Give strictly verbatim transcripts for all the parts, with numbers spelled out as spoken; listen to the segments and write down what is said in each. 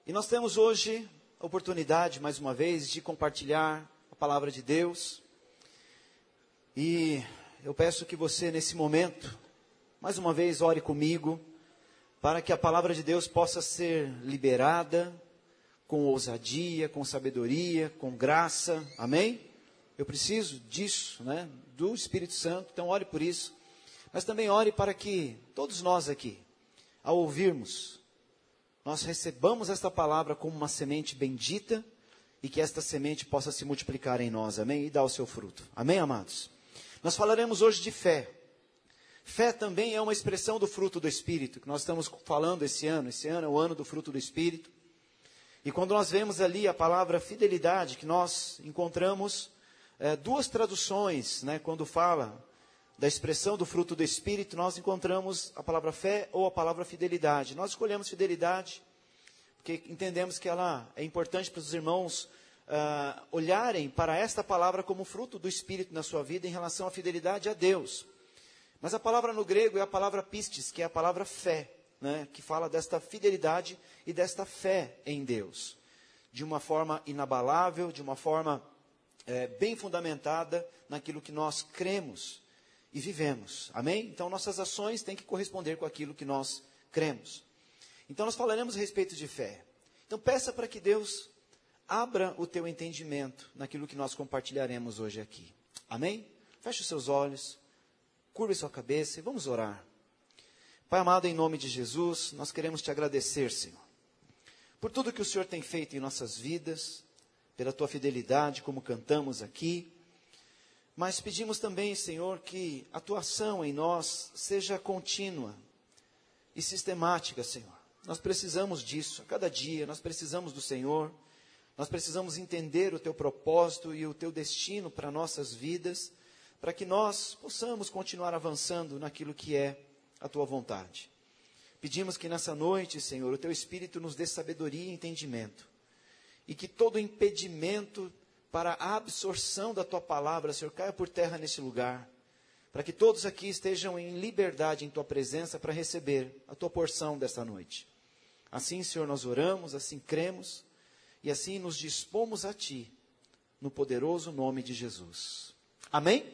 E nós temos hoje a oportunidade, mais uma vez, de compartilhar a palavra de Deus. E eu peço que você, nesse momento, mais uma vez, ore comigo, para que a palavra de Deus possa ser liberada com ousadia, com sabedoria, com graça. Amém? Eu preciso disso, né? Do Espírito Santo. Então, ore por isso. Mas também ore para que todos nós aqui, ao ouvirmos, nós recebamos esta palavra como uma semente bendita e que esta semente possa se multiplicar em nós, amém? E dar o seu fruto, amém, amados? Nós falaremos hoje de fé. Fé também é uma expressão do fruto do Espírito, que nós estamos falando esse ano. Esse ano é o ano do fruto do Espírito. E quando nós vemos ali a palavra fidelidade, que nós encontramos é, duas traduções, né, quando fala da expressão do fruto do Espírito, nós encontramos a palavra fé ou a palavra fidelidade. Nós escolhemos fidelidade, porque entendemos que ela é importante para os irmãos uh, olharem para esta palavra como fruto do Espírito na sua vida em relação à fidelidade a Deus. Mas a palavra no grego é a palavra pistis, que é a palavra fé, né, que fala desta fidelidade e desta fé em Deus. De uma forma inabalável, de uma forma é, bem fundamentada naquilo que nós cremos e vivemos, amém? Então, nossas ações têm que corresponder com aquilo que nós cremos. Então, nós falaremos a respeito de fé. Então, peça para que Deus abra o teu entendimento naquilo que nós compartilharemos hoje aqui, amém? Feche os seus olhos, curve sua cabeça e vamos orar. Pai amado, em nome de Jesus, nós queremos te agradecer, Senhor, por tudo que o Senhor tem feito em nossas vidas, pela tua fidelidade, como cantamos aqui. Mas pedimos também, Senhor, que a tua ação em nós seja contínua e sistemática, Senhor. Nós precisamos disso a cada dia, nós precisamos do Senhor, nós precisamos entender o teu propósito e o teu destino para nossas vidas, para que nós possamos continuar avançando naquilo que é a tua vontade. Pedimos que nessa noite, Senhor, o teu Espírito nos dê sabedoria e entendimento, e que todo impedimento para a absorção da tua palavra, Senhor, caia por terra nesse lugar, para que todos aqui estejam em liberdade em tua presença para receber a tua porção desta noite. Assim, Senhor, nós oramos, assim cremos, e assim nos dispomos a ti, no poderoso nome de Jesus. Amém?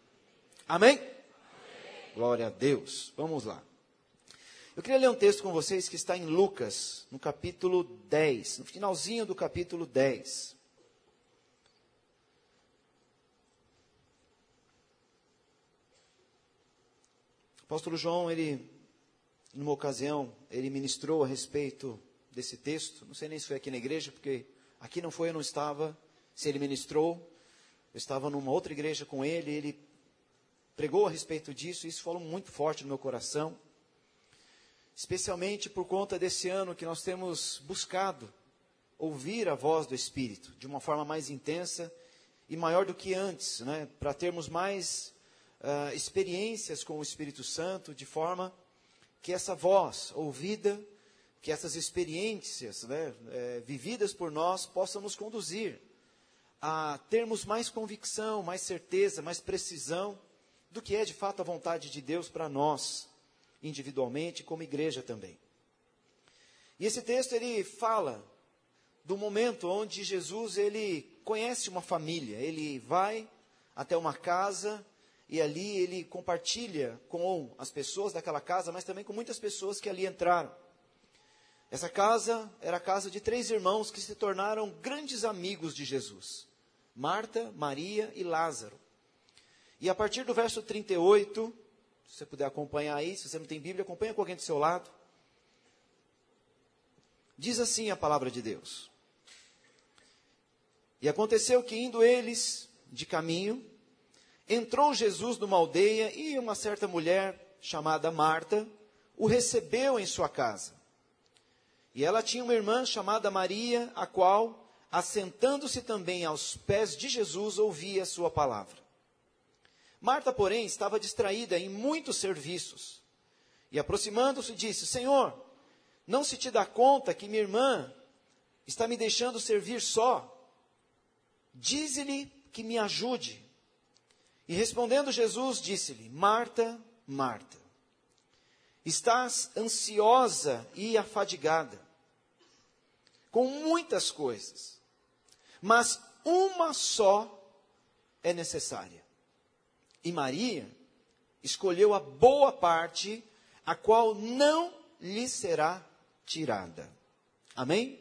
Amém? Amém. Glória a Deus. Vamos lá. Eu queria ler um texto com vocês que está em Lucas, no capítulo dez, no finalzinho do capítulo dez. O apóstolo João, ele, numa ocasião, ele ministrou a respeito desse texto. Não sei nem se foi aqui na igreja, porque aqui não foi, eu não estava. Se ele ministrou, eu estava numa outra igreja com ele, ele pregou a respeito disso, e isso falou muito forte no meu coração. Especialmente por conta desse ano que nós temos buscado ouvir a voz do Espírito de uma forma mais intensa e maior do que antes, né? Para termos mais Uh, experiências com o Espírito Santo, de forma que essa voz ouvida, que essas experiências, né, é, vividas por nós, possam nos conduzir a termos mais convicção, mais certeza, mais precisão do que é de fato a vontade de Deus para nós, individualmente, como igreja também. E esse texto, ele fala do momento onde Jesus, ele conhece uma família, ele vai até uma casa, e ali ele compartilha com as pessoas daquela casa, mas também com muitas pessoas que ali entraram. Essa casa era a casa de três irmãos que se tornaram grandes amigos de Jesus. Marta, Maria e Lázaro. E a partir do verso trinta e oito, se você puder acompanhar aí, se você não tem Bíblia, acompanha com alguém do seu lado. Diz assim a palavra de Deus. E aconteceu que indo eles de caminho, entrou Jesus numa aldeia e uma certa mulher chamada Marta o recebeu em sua casa. E ela tinha uma irmã chamada Maria, a qual, assentando-se também aos pés de Jesus, ouvia a sua palavra. Marta, porém, estava distraída em muitos serviços. E aproximando-se, disse: Senhor, não se te dá conta que minha irmã está me deixando servir só? Dize-lhe que me ajude. E respondendo Jesus, disse-lhe: Marta, Marta, estás ansiosa e afadigada com muitas coisas, mas uma só é necessária. E Maria escolheu a boa parte, a qual não lhe será tirada. Amém?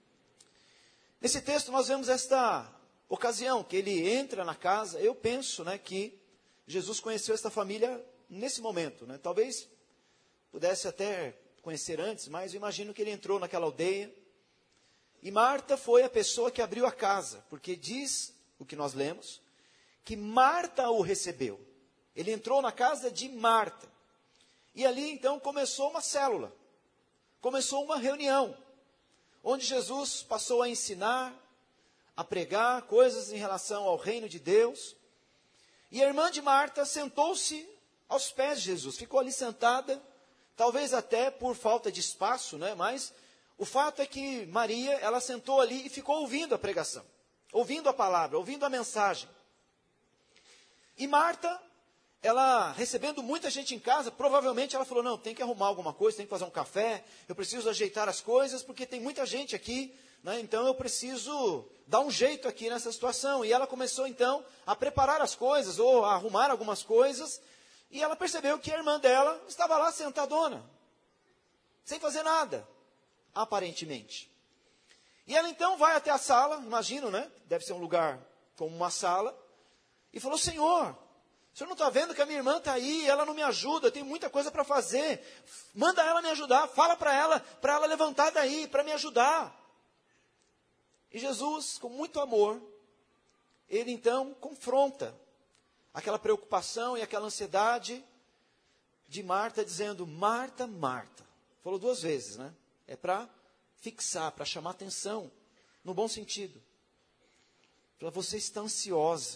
Nesse texto nós vemos esta ocasião, que ele entra na casa. Eu penso, né, que Jesus conheceu esta família nesse momento, né? Talvez pudesse até conhecer antes, mas eu imagino que ele entrou naquela aldeia. E Marta foi a pessoa que abriu a casa, porque diz o que nós lemos, que Marta o recebeu. Ele entrou na casa de Marta. E ali então começou uma célula, começou uma reunião, onde Jesus passou a ensinar, a pregar coisas em relação ao reino de Deus. E a irmã de Marta sentou-se aos pés de Jesus, ficou ali sentada, talvez até por falta de espaço, né? Mas o fato é que Maria, ela sentou ali e ficou ouvindo a pregação, ouvindo a palavra, ouvindo a mensagem. E Marta, ela recebendo muita gente em casa, provavelmente ela falou, não, tem que arrumar alguma coisa, tem que fazer um café, eu preciso ajeitar as coisas, porque tem muita gente aqui, né? Então eu preciso dar um jeito aqui nessa situação. E ela começou então a preparar as coisas, ou a arrumar algumas coisas, e ela percebeu que a irmã dela estava lá sentadona, sem fazer nada, aparentemente. E ela então vai até a sala, imagino, né? Deve ser um lugar como uma sala, e falou, Senhor, o senhor não está vendo que a minha irmã está aí, ela não me ajuda, eu tenho muita coisa para fazer, manda ela me ajudar, fala para ela, para ela levantar daí, para me ajudar. E Jesus, com muito amor, ele então confronta aquela preocupação e aquela ansiedade de Marta, dizendo, Marta, Marta. Falou duas vezes, né? É para fixar, para chamar atenção, no bom sentido. Fala, você está ansiosa,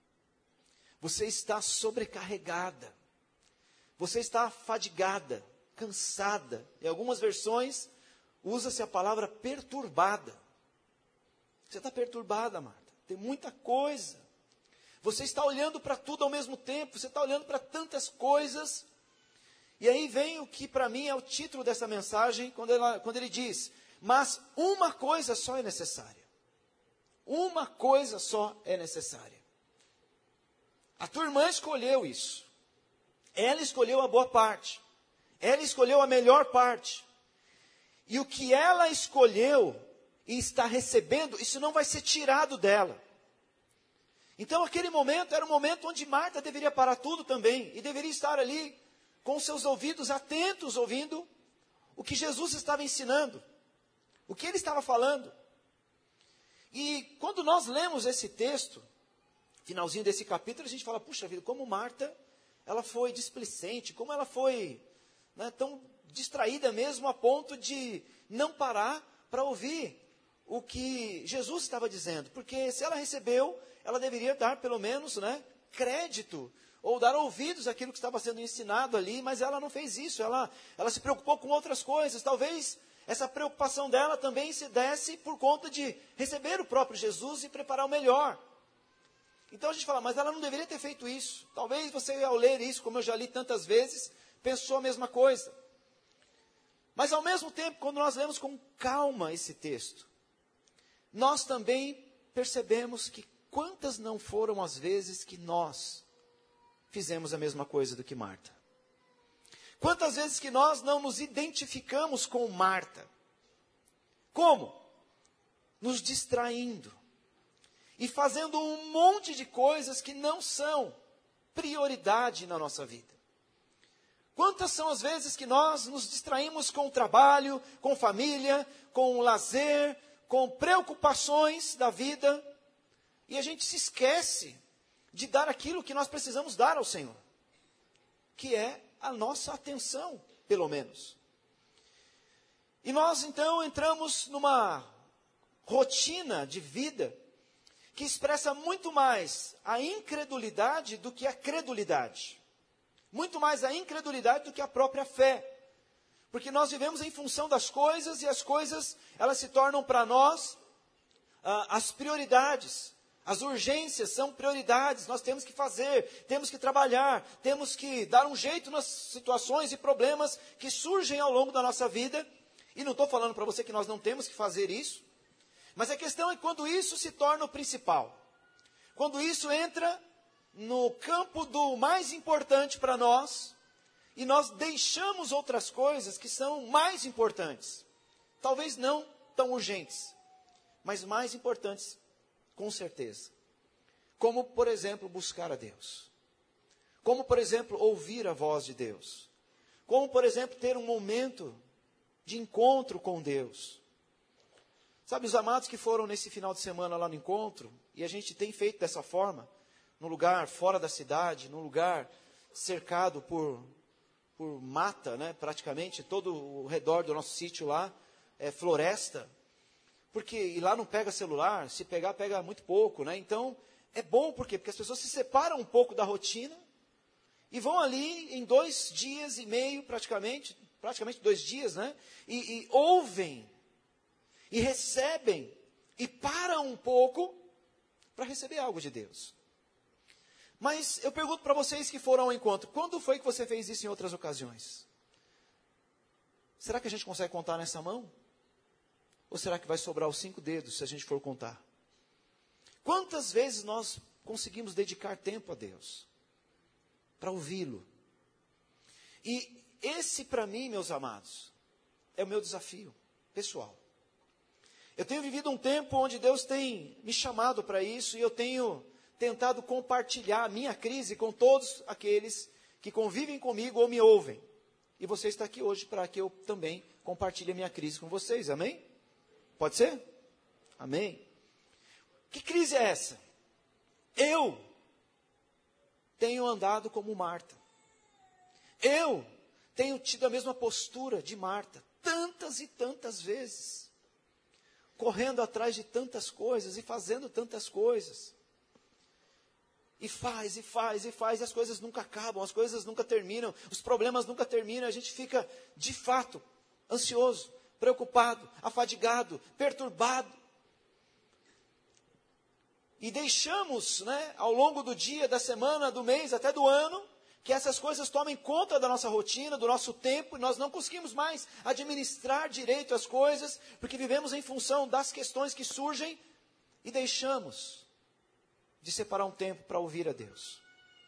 você está sobrecarregada, você está fadigada, cansada. Em algumas versões, usa-se a palavra perturbada. Você está perturbada, Marta, tem muita coisa. Você está olhando para tudo ao mesmo tempo, você está olhando para tantas coisas. E aí vem o que para mim é o título dessa mensagem, quando, ela, quando ele diz, mas uma coisa só é necessária. Uma coisa só é necessária. A tua irmã escolheu isso. Ela escolheu a boa parte. Ela escolheu a melhor parte. E o que ela escolheu e está recebendo, isso não vai ser tirado dela. Então aquele momento era um momento onde Marta deveria parar tudo também. E deveria estar ali com seus ouvidos atentos, ouvindo o que Jesus estava ensinando. O que ele estava falando. E quando nós lemos esse texto, finalzinho desse capítulo, a gente fala, puxa vida, como Marta, ela foi displicente, como ela foi, né, tão distraída mesmo a ponto de não parar para ouvir o que Jesus estava dizendo. Porque se ela recebeu, ela deveria dar pelo menos, né, crédito, ou dar ouvidos àquilo que estava sendo ensinado ali, mas ela não fez isso, ela, ela se preocupou com outras coisas. Talvez essa preocupação dela também se desse por conta de receber o próprio Jesus e preparar o melhor. Então a gente fala, mas ela não deveria ter feito isso. Talvez você, ao ler isso, como eu já li tantas vezes, pensou a mesma coisa. Mas ao mesmo tempo, quando nós lemos com calma esse texto, nós também percebemos que quantas não foram as vezes que nós fizemos a mesma coisa do que Marta. Quantas vezes que nós não nos identificamos com Marta. Como? Nos distraindo. E fazendo um monte de coisas que não são prioridade na nossa vida. Quantas são as vezes que nós nos distraímos com o trabalho, com família, com o lazer, com preocupações da vida, e a gente se esquece de dar aquilo que nós precisamos dar ao Senhor, que é a nossa atenção, pelo menos. E nós então entramos numa rotina de vida que expressa muito mais a incredulidade do que a credulidade. Muito mais a incredulidade do que a própria fé. Porque nós vivemos em função das coisas, e as coisas, elas se tornam para nós ah, as prioridades. As urgências são prioridades, nós temos que fazer, temos que trabalhar, temos que dar um jeito nas situações e problemas que surgem ao longo da nossa vida. E não estou falando para você que nós não temos que fazer isso, Mas a questão é quando isso se torna o principal. Quando isso entra no campo do mais importante para nós, e nós deixamos outras coisas que são mais importantes. Talvez não tão urgentes, mas mais importantes, com certeza. Como, por exemplo, buscar a Deus. Como, por exemplo, ouvir a voz de Deus. Como, por exemplo, ter um momento de encontro com Deus. Sabe, os amados que foram nesse final de semana lá no encontro, e a gente tem feito dessa forma, num lugar fora da cidade, num lugar cercado por, por mata, né, praticamente, todo o redor do nosso sítio lá, é floresta, porque e lá não pega celular, se pegar, pega muito pouco, né, então é bom, por quê? Porque as pessoas se separam um pouco da rotina, e vão ali em dois dias e meio, praticamente, praticamente dois dias, né, e, e ouvem, e recebem, e param um pouco para receber algo de Deus. Mas eu pergunto para vocês que foram ao encontro, quando foi que você fez isso em outras ocasiões? Será que a gente consegue contar nessa mão? Ou será que vai sobrar os cinco dedos se a gente for contar? Quantas vezes nós conseguimos dedicar tempo a Deus? Para ouvi-lo. E esse para mim, meus amados, é o meu desafio pessoal. Eu tenho vivido um tempo onde Deus tem me chamado para isso e eu tenho tentado compartilhar a minha crise com todos aqueles que convivem comigo ou me ouvem. E você está aqui hoje para que eu também compartilhe a minha crise com vocês, amém? Pode ser? Amém? Que crise é essa? Eu tenho andado como Marta. Eu tenho tido a mesma postura de Marta, tantas e tantas vezes. Correndo atrás de tantas coisas e fazendo tantas coisas. E faz, e faz, e faz, e as coisas nunca acabam, as coisas nunca terminam, os problemas nunca terminam, a gente fica, de fato, ansioso, preocupado, afadigado, perturbado. E deixamos, né, ao longo do dia, da semana, do mês, até do ano, que essas coisas tomem conta da nossa rotina, do nosso tempo, e nós não conseguimos mais administrar direito as coisas, porque vivemos em função das questões que surgem e deixamos de separar um tempo para ouvir a Deus.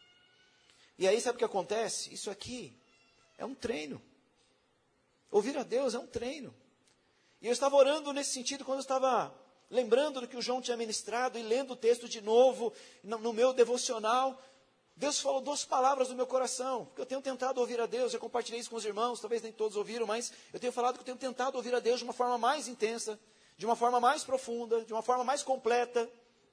E aí sabe o que acontece? Isso aqui é um treino. Ouvir a Deus é um treino. E eu estava orando nesse sentido quando eu estava lembrando do que o João tinha ministrado e lendo o texto de novo no, no meu devocional. Deus falou duas palavras no meu coração, porque eu tenho tentado ouvir a Deus, eu compartilhei isso com os irmãos, talvez nem todos ouviram, mas eu tenho falado que eu tenho tentado ouvir a Deus de uma forma mais intensa, de uma forma mais profunda, de uma forma mais completa.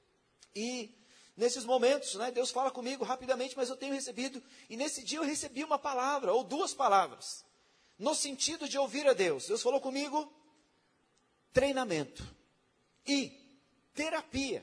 E nesses momentos, né, Deus fala comigo rapidamente, mas eu tenho recebido, e nesse dia eu recebi uma palavra, ou duas palavras, no sentido de ouvir a Deus. Deus falou comigo, treinamento e terapia.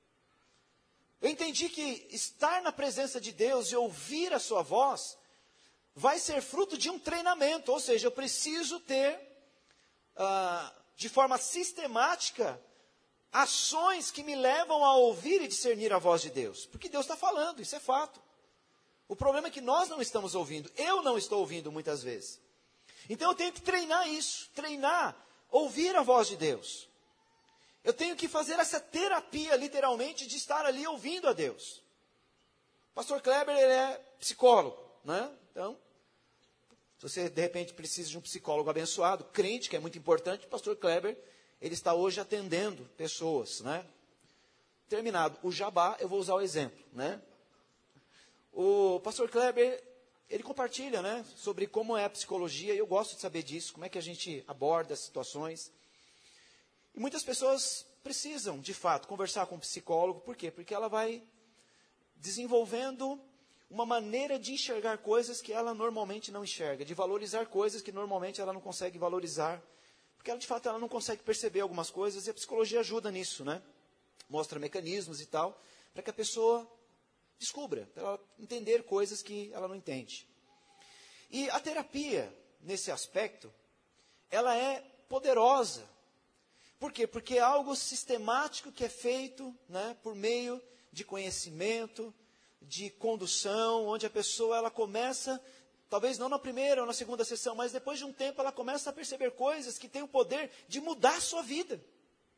Eu entendi que estar na presença de Deus e ouvir a sua voz vai ser fruto de um treinamento, ou seja, eu preciso ter, ah, de forma sistemática, ações que me levam a ouvir e discernir a voz de Deus. Porque Deus está falando, isso é fato. O problema é que nós não estamos ouvindo, eu não estou ouvindo muitas vezes. Então eu tenho que treinar isso, treinar, ouvir a voz de Deus. Eu tenho que fazer essa terapia, literalmente, de estar ali ouvindo a Deus. O pastor Kleber, ele é psicólogo, né? Então, se você, de repente, precisa de um psicólogo abençoado, crente, que é muito importante, o pastor Kleber, ele está hoje atendendo pessoas, né? Terminado o jabá, eu vou usar o exemplo, né? O pastor Kleber, ele compartilha, né, sobre como é a psicologia, e eu gosto de saber disso, como é que a gente aborda as situações. E muitas pessoas precisam, de fato, conversar com um psicólogo. Por quê? Porque ela vai desenvolvendo uma maneira de enxergar coisas que ela normalmente não enxerga, de valorizar coisas que normalmente ela não consegue valorizar, porque ela, de fato, ela não consegue perceber algumas coisas, e a psicologia ajuda nisso, né? Mostra mecanismos e tal, para que a pessoa descubra, para ela entender coisas que ela não entende. E a terapia, nesse aspecto, ela é poderosa. Por quê? Porque é algo sistemático que é feito, né, por meio de conhecimento, de condução, onde a pessoa ela começa, talvez não na primeira ou na segunda sessão, mas depois de um tempo ela começa a perceber coisas que têm o poder de mudar a sua vida.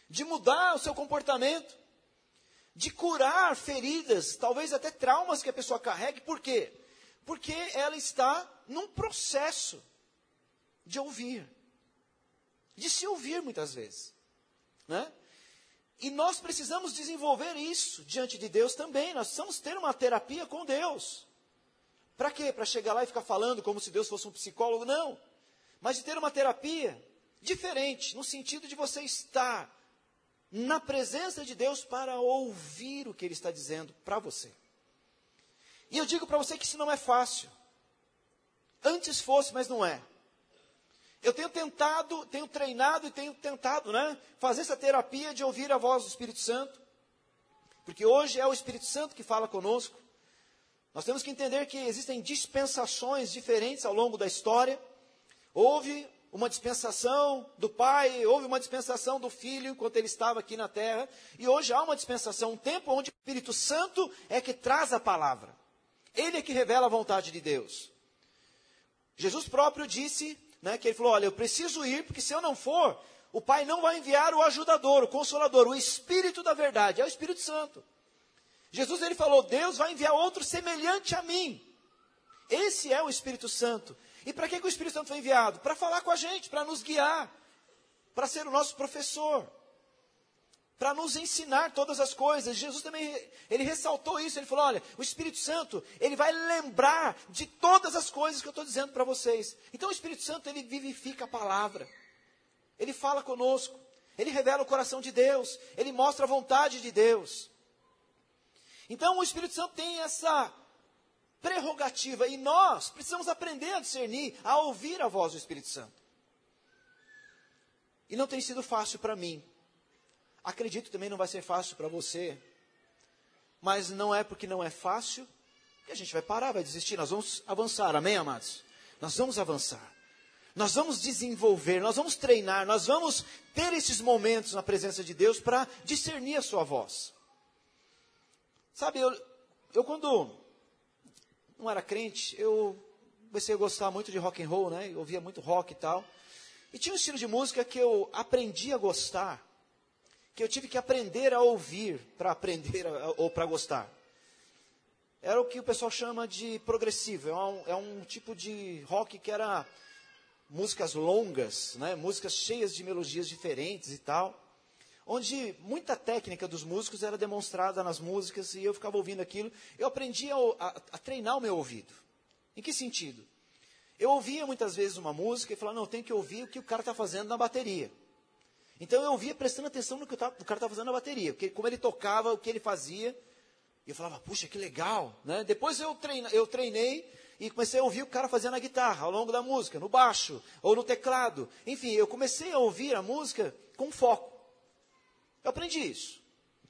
de mudar o seu comportamento, de curar feridas, talvez até traumas que a pessoa carregue. Por quê? Porque ela está num processo de ouvir, de se ouvir muitas vezes, né? E nós precisamos desenvolver isso diante de Deus também. Nós precisamos ter uma terapia com Deus. Para quê? Para chegar lá e ficar falando como se Deus fosse um psicólogo? Não. Mas de ter uma terapia diferente, no sentido de você estar na presença de Deus para ouvir o que Ele está dizendo para você. E eu digo para você que isso não é fácil. Antes fosse, mas não é. Eu tenho tentado, tenho treinado e tenho tentado, né, fazer essa terapia de ouvir a voz do Espírito Santo. Porque hoje é o Espírito Santo que fala conosco. Nós temos que entender que existem dispensações diferentes ao longo da história. Houve uma dispensação do Pai, houve uma dispensação do Filho enquanto Ele estava aqui na terra. E hoje há uma dispensação, um tempo onde o Espírito Santo é que traz a palavra. Ele é que revela a vontade de Deus. Jesus próprio disse, né, que Ele falou, olha, eu preciso ir, porque se eu não for, o Pai não vai enviar o ajudador, o consolador, o Espírito da verdade, é o Espírito Santo. Jesus, Ele falou, Deus vai enviar outro semelhante a mim. Esse é o Espírito Santo. E para que, que o Espírito Santo foi enviado? Para falar com a gente, para nos guiar, para ser o nosso professor, para nos ensinar todas as coisas. Jesus também, Ele ressaltou isso, Ele falou, olha, o Espírito Santo, Ele vai lembrar de todas as coisas que eu estou dizendo para vocês. Então o Espírito Santo, Ele vivifica a palavra, Ele fala conosco, Ele revela o coração de Deus, Ele mostra a vontade de Deus. Então o Espírito Santo tem essa prerrogativa, e nós precisamos aprender a discernir, a ouvir a voz do Espírito Santo. E não tem sido fácil para mim. Acredito que também não vai ser fácil para você. Mas não é porque não é fácil que a gente vai parar, vai desistir. Nós vamos avançar, amém, amados? Nós vamos avançar. Nós vamos desenvolver, nós vamos treinar, nós vamos ter esses momentos na presença de Deus para discernir a sua voz. Sabe, eu, eu quando não era crente, eu comecei a gostar muito de rock and roll, né? Eu ouvia muito rock e tal. E tinha um estilo de música que eu aprendi a gostar, que eu tive que aprender a ouvir para aprender a, ou para gostar. Era o que o pessoal chama de progressivo. É um, é um tipo de rock que era músicas longas, né? Músicas cheias de melodias diferentes e tal, onde muita técnica dos músicos era demonstrada nas músicas e eu ficava ouvindo aquilo. Eu aprendi a, a, a treinar o meu ouvido. Em que sentido? Eu ouvia muitas vezes uma música e falava, não, eu tenho que ouvir o que o cara está fazendo na bateria. Então eu ouvia prestando atenção no que o cara estava fazendo na bateria, porque, como ele tocava, o que ele fazia. E eu falava, puxa, que legal, né? Depois eu, treina, eu treinei e comecei a ouvir o cara fazendo na guitarra, ao longo da música, no baixo, ou no teclado. Enfim, eu comecei a ouvir a música com foco. Eu aprendi isso.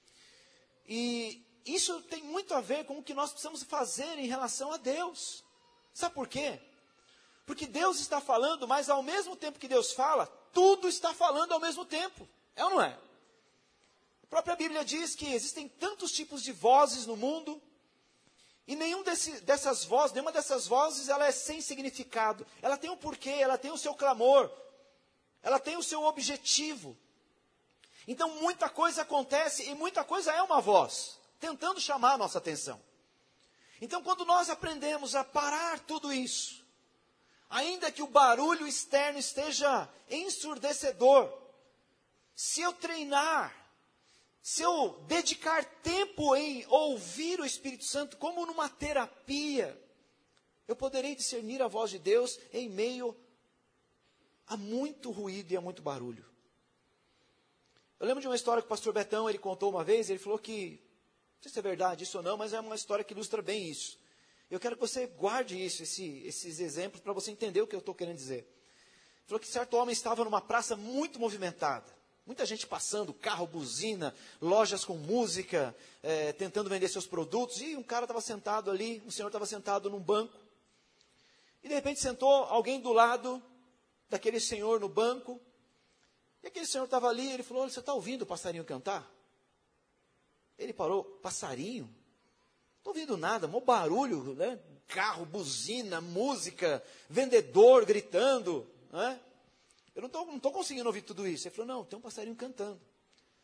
E isso tem muito a ver com o que nós precisamos fazer em relação a Deus. Sabe por quê? Porque Deus está falando, mas ao mesmo tempo que Deus fala, tudo está falando ao mesmo tempo. É ou não é? A própria Bíblia diz que existem tantos tipos de vozes no mundo, e nenhum desse, dessas vozes, nenhuma dessas vozes, ela é sem significado. Ela tem um porquê, ela tem o seu clamor, ela tem o seu objetivo. Então muita coisa acontece e muita coisa é uma voz, tentando chamar a nossa atenção. Então quando nós aprendemos a parar tudo isso, ainda que o barulho externo esteja ensurdecedor, se eu treinar, se eu dedicar tempo em ouvir o Espírito Santo como numa terapia, eu poderei discernir a voz de Deus em meio a muito ruído e a muito barulho. Eu lembro de uma história que o pastor Betão, ele contou uma vez, ele falou que, não sei se é verdade isso ou não, mas é uma história que ilustra bem isso. Eu quero que você guarde isso, esse, esses exemplos, para você entender o que eu estou querendo dizer. Ele falou que certo homem estava numa praça muito movimentada. Muita gente passando, carro, buzina, lojas com música, é, tentando vender seus produtos. E um cara estava sentado ali, um senhor estava sentado num banco. E de repente sentou alguém do lado daquele senhor no banco. E aquele senhor estava ali, ele falou, você está ouvindo o passarinho cantar? Ele parou, passarinho? Não estou ouvindo nada, mó barulho, né? Carro, buzina, música, vendedor gritando, né? Eu não estou não estou conseguindo ouvir tudo isso. Ele falou, não, tem um passarinho cantando.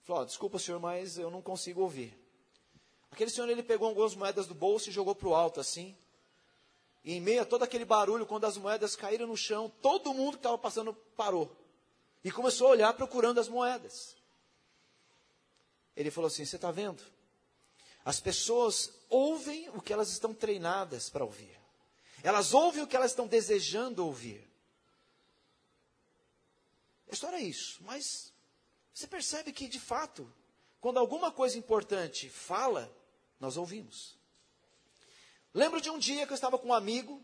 Falou, oh, desculpa senhor, mas eu não consigo ouvir. Aquele senhor, ele pegou algumas moedas do bolso e jogou para o alto assim. E em meio a todo aquele barulho, quando as moedas caíram no chão, todo mundo que estava passando parou. E começou a olhar procurando as moedas. Ele falou assim, você está vendo? As pessoas ouvem o que elas estão treinadas para ouvir. Elas ouvem o que elas estão desejando ouvir. A história é isso, mas você percebe que, de fato, quando alguma coisa importante fala, nós ouvimos. Lembro de um dia que eu estava com um amigo,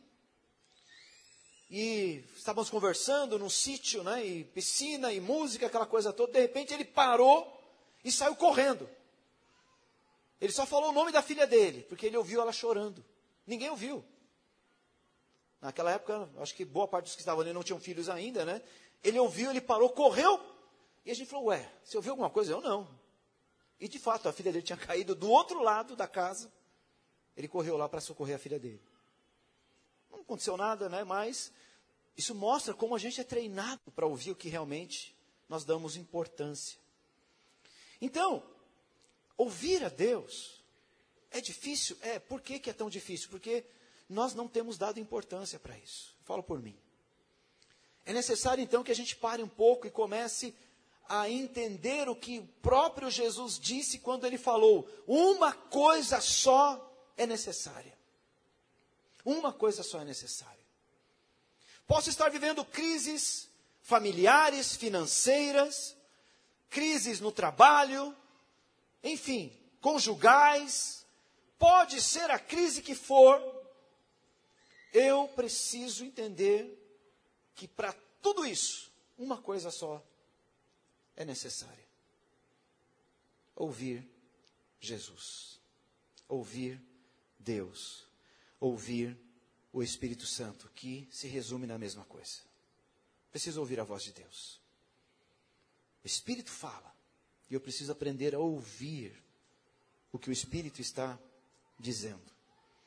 e estávamos conversando num sítio, né, e piscina, e música, aquela coisa toda, de repente ele parou e saiu correndo. Ele só falou o nome da filha dele, porque ele ouviu ela chorando. Ninguém ouviu. Naquela época, acho que boa parte dos que estavam ali não tinham filhos ainda, né? Ele ouviu, ele parou, correu, e a gente falou, ué, você ouviu alguma coisa? Eu não. E de fato, a filha dele tinha caído do outro lado da casa. Ele correu lá para socorrer a filha dele. Não aconteceu nada, né? Mas isso mostra como a gente é treinado para ouvir o que realmente nós damos importância. Então, ouvir a Deus é difícil? É. Por que que é tão difícil? Porque nós não temos dado importância para isso. Falo por mim. É necessário então que a gente pare um pouco e comece a entender o que o próprio Jesus disse quando ele falou, uma coisa só é necessária. Uma coisa só é necessária. Posso estar vivendo crises familiares, financeiras, crises no trabalho, enfim, conjugais, pode ser a crise que for, eu preciso entender que para tudo isso, uma coisa só é necessária. Ouvir Jesus. Ouvir Deus. Ouvir o Espírito Santo, que se resume na mesma coisa. Preciso ouvir a voz de Deus. O Espírito fala, e eu preciso aprender a ouvir o que o Espírito está dizendo.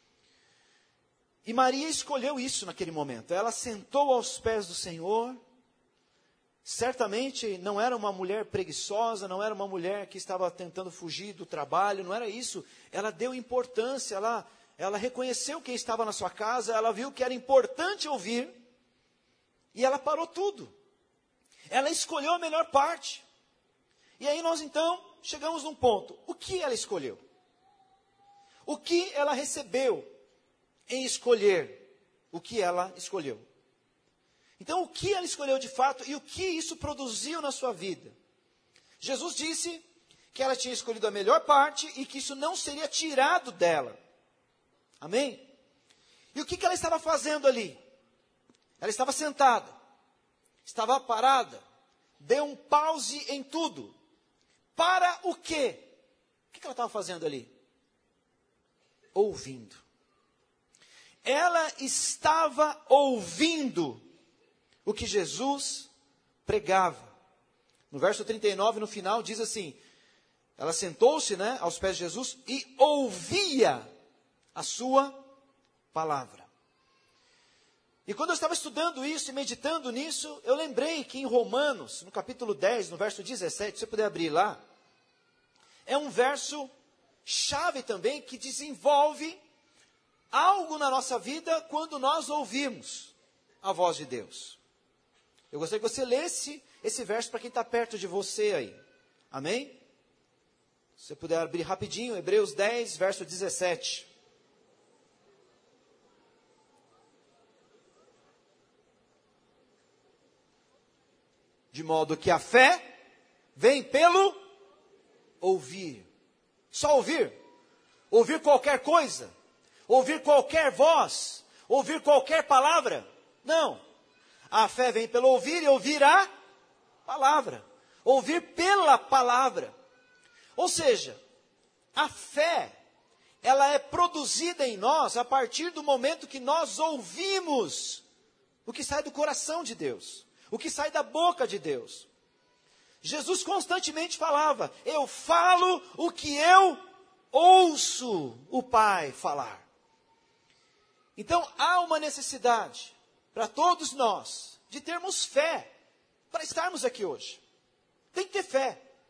E Maria escolheu isso naquele momento. Ela sentou aos pés do Senhor. Certamente não era uma mulher preguiçosa, não era uma mulher que estava tentando fugir do trabalho, não era isso. Ela deu importância, ela, ela reconheceu quem estava na sua casa, ela viu que era importante ouvir, e ela parou tudo. Ela escolheu a melhor parte. E aí nós então chegamos num ponto. O que ela escolheu? O que ela recebeu em escolher o que ela escolheu? Então, o que ela escolheu de fato e o que isso produziu na sua vida? Jesus disse que ela tinha escolhido a melhor parte e que isso não seria tirado dela. Amém? E o que, que ela estava fazendo ali? Ela estava sentada, estava parada, deu um pause em tudo. Para o quê? O que, que ela estava fazendo ali? Ouvindo. Ela estava ouvindo o que Jesus pregava. No verso trinta e nove, no final, diz assim, ela sentou-se, né, aos pés de Jesus e ouvia a sua palavra. E quando eu estava estudando isso e meditando nisso, eu lembrei que em Romanos, no capítulo dez, no verso dezessete, se você puder abrir lá, é um verso chave também que desenvolve algo na nossa vida quando nós ouvimos a voz de Deus. Eu gostaria que você lesse esse verso para quem está perto de você aí. Amém? Se você puder abrir rapidinho, Hebreus dez, verso dezessete. De modo que a fé vem pelo ouvir. Só ouvir. Ouvir qualquer coisa. Ouvir qualquer voz. Ouvir qualquer palavra. Não. A fé vem pelo ouvir e ouvir a palavra. Ouvir pela palavra. Ou seja, a fé, ela é produzida em nós a partir do momento que nós ouvimos o que sai do coração de Deus. O que sai da boca de Deus. Jesus constantemente falava, eu falo o que eu ouço o Pai falar. Então, há uma necessidade para todos nós, de termos fé, para estarmos aqui hoje. Tem que ter fé.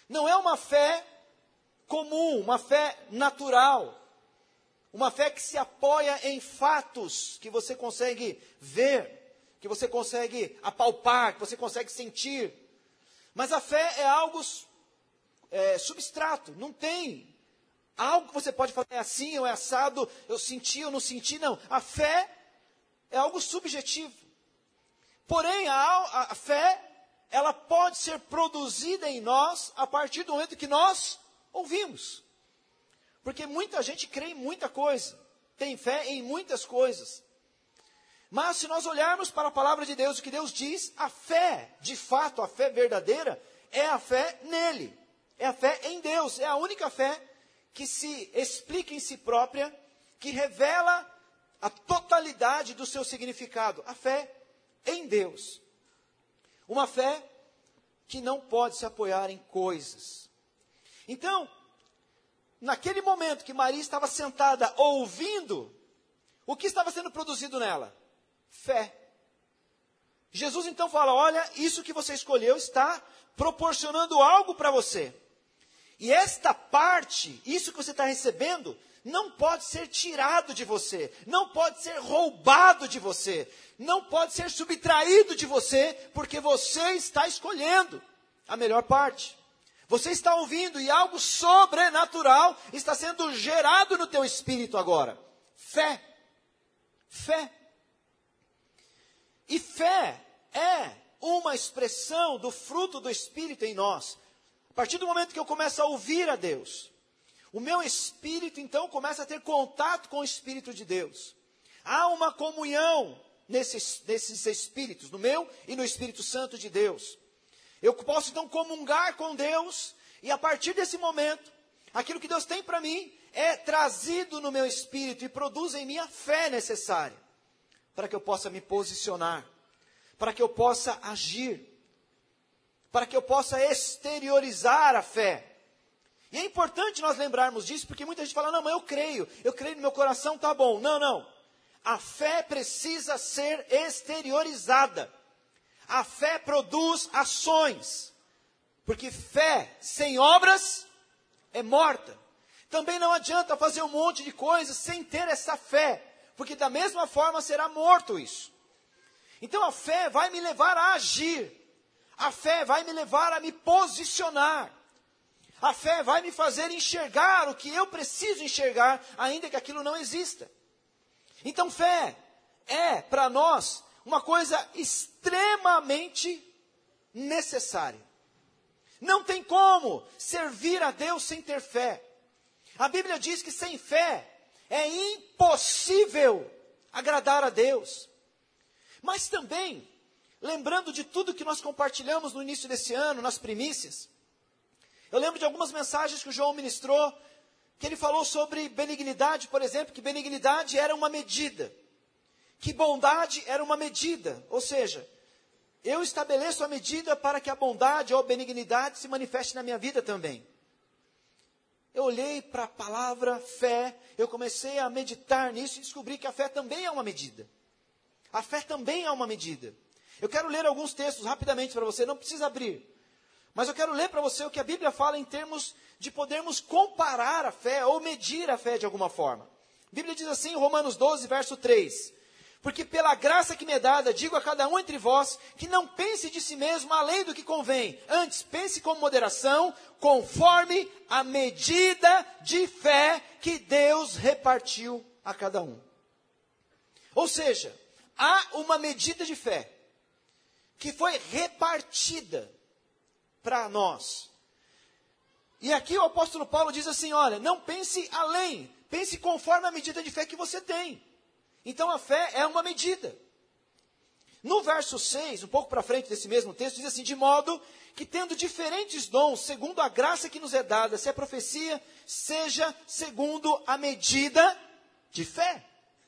Não é uma fé comum, uma fé natural. Uma fé que se apoia em fatos que você consegue ver, que você consegue apalpar, que você consegue sentir. Mas a fé é algo é, substrato, não tem algo que você pode falar, é assim ou é assado, eu senti ou não senti, não. A fé é algo subjetivo. Porém, a, a, a fé, ela pode ser produzida em nós a partir do momento que nós ouvimos. Porque muita gente crê em muita coisa, tem fé em muitas coisas. Mas se nós olharmos para a palavra de Deus, o que Deus diz, a fé, de fato, a fé verdadeira, é a fé nele. É a fé em Deus, é a única fé que se explica em si própria, que revela a totalidade do seu significado. A fé em Deus. Uma fé que não pode se apoiar em coisas. Então, naquele momento que Maria estava sentada ouvindo, o que estava sendo produzido nela? Fé. Jesus então fala, olha, isso que você escolheu está proporcionando algo para você. E esta parte, isso que você está recebendo, não pode ser tirado de você, não pode ser roubado de você, não pode ser subtraído de você, porque você está escolhendo a melhor parte. Você está ouvindo e algo sobrenatural está sendo gerado no teu espírito agora. Fé. Fé. E fé é uma expressão do fruto do Espírito em nós. A partir do momento que eu começo a ouvir a Deus, o meu espírito então começa a ter contato com o Espírito de Deus. Há uma comunhão nesses, nesses espíritos, no meu e no Espírito Santo de Deus. Eu posso então comungar com Deus e a partir desse momento, aquilo que Deus tem para mim é trazido no meu espírito e produz em mim a fé necessária para que eu possa me posicionar, para que eu possa agir, para que eu possa exteriorizar a fé. E é importante nós lembrarmos disso, porque muita gente fala, não, mas eu creio, eu creio no meu coração, tá bom. Não, não. A fé precisa ser exteriorizada. A fé produz ações, porque fé sem obras é morta. Também não adianta fazer um monte de coisas sem ter essa fé, porque da mesma forma será morto isso. Então a fé vai me levar a agir, a fé vai me levar a me posicionar, a fé vai me fazer enxergar o que eu preciso enxergar, ainda que aquilo não exista. Então fé é para nós uma coisa extremamente necessária. Não tem como servir a Deus sem ter fé. A Bíblia diz que sem fé é impossível agradar a Deus. Mas também, lembrando de tudo que nós compartilhamos no início desse ano, nas primícias, eu lembro de algumas mensagens que o João ministrou, que ele falou sobre benignidade, por exemplo, que benignidade era uma medida, que bondade era uma medida, ou seja, eu estabeleço a medida para que a bondade ou a benignidade se manifeste na minha vida também. Eu olhei para a palavra fé, eu comecei a meditar nisso e descobri que a fé também é uma medida. A fé também é uma medida. Eu quero ler alguns textos rapidamente para você, não precisa abrir. Mas eu quero ler para você o que a Bíblia fala em termos de podermos comparar a fé ou medir a fé de alguma forma. A Bíblia diz assim em Romanos doze, verso três. Porque pela graça que me é dada, digo a cada um entre vós, que não pense de si mesmo além do que convém. Antes, pense com moderação, conforme a medida de fé que Deus repartiu a cada um. Ou seja, há uma medida de fé que foi repartida para nós. E aqui o apóstolo Paulo diz assim, olha, não pense além, pense conforme a medida de fé que você tem. Então a fé é uma medida. No verso seis, um pouco para frente desse mesmo texto, diz assim, de modo que tendo diferentes dons, segundo a graça que nos é dada, se a profecia seja segundo a medida de fé.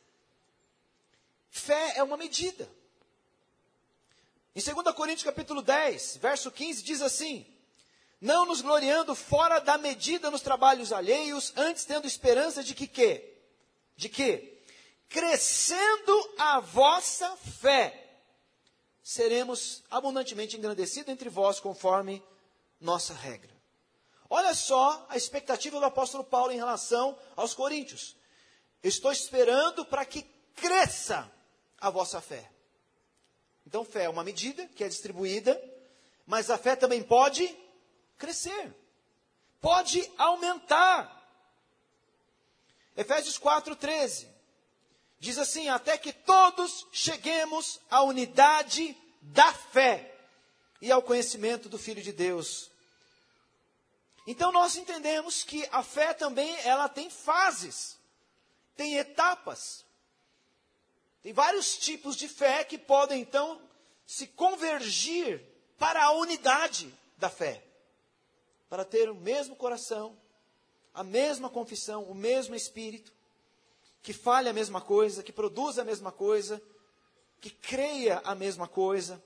Fé é uma medida. Em dois Coríntios capítulo dez, verso quinze, diz assim, não nos gloriando fora da medida nos trabalhos alheios, antes tendo esperança de que quê? De que? Crescendo a vossa fé, seremos abundantemente engrandecidos entre vós, conforme nossa regra. Olha só a expectativa do apóstolo Paulo em relação aos coríntios. Estou esperando para que cresça a vossa fé. Então, fé é uma medida que é distribuída, mas a fé também pode crescer, pode aumentar. Efésios quatro, treze, diz assim, até que todos cheguemos à unidade da fé e ao conhecimento do Filho de Deus. Então nós entendemos que a fé também, ela tem fases, tem etapas. Tem vários tipos de fé que podem então se convergir para a unidade da fé. Para ter o mesmo coração, a mesma confissão, o mesmo espírito, que fale a mesma coisa, que produza a mesma coisa, que creia a mesma coisa.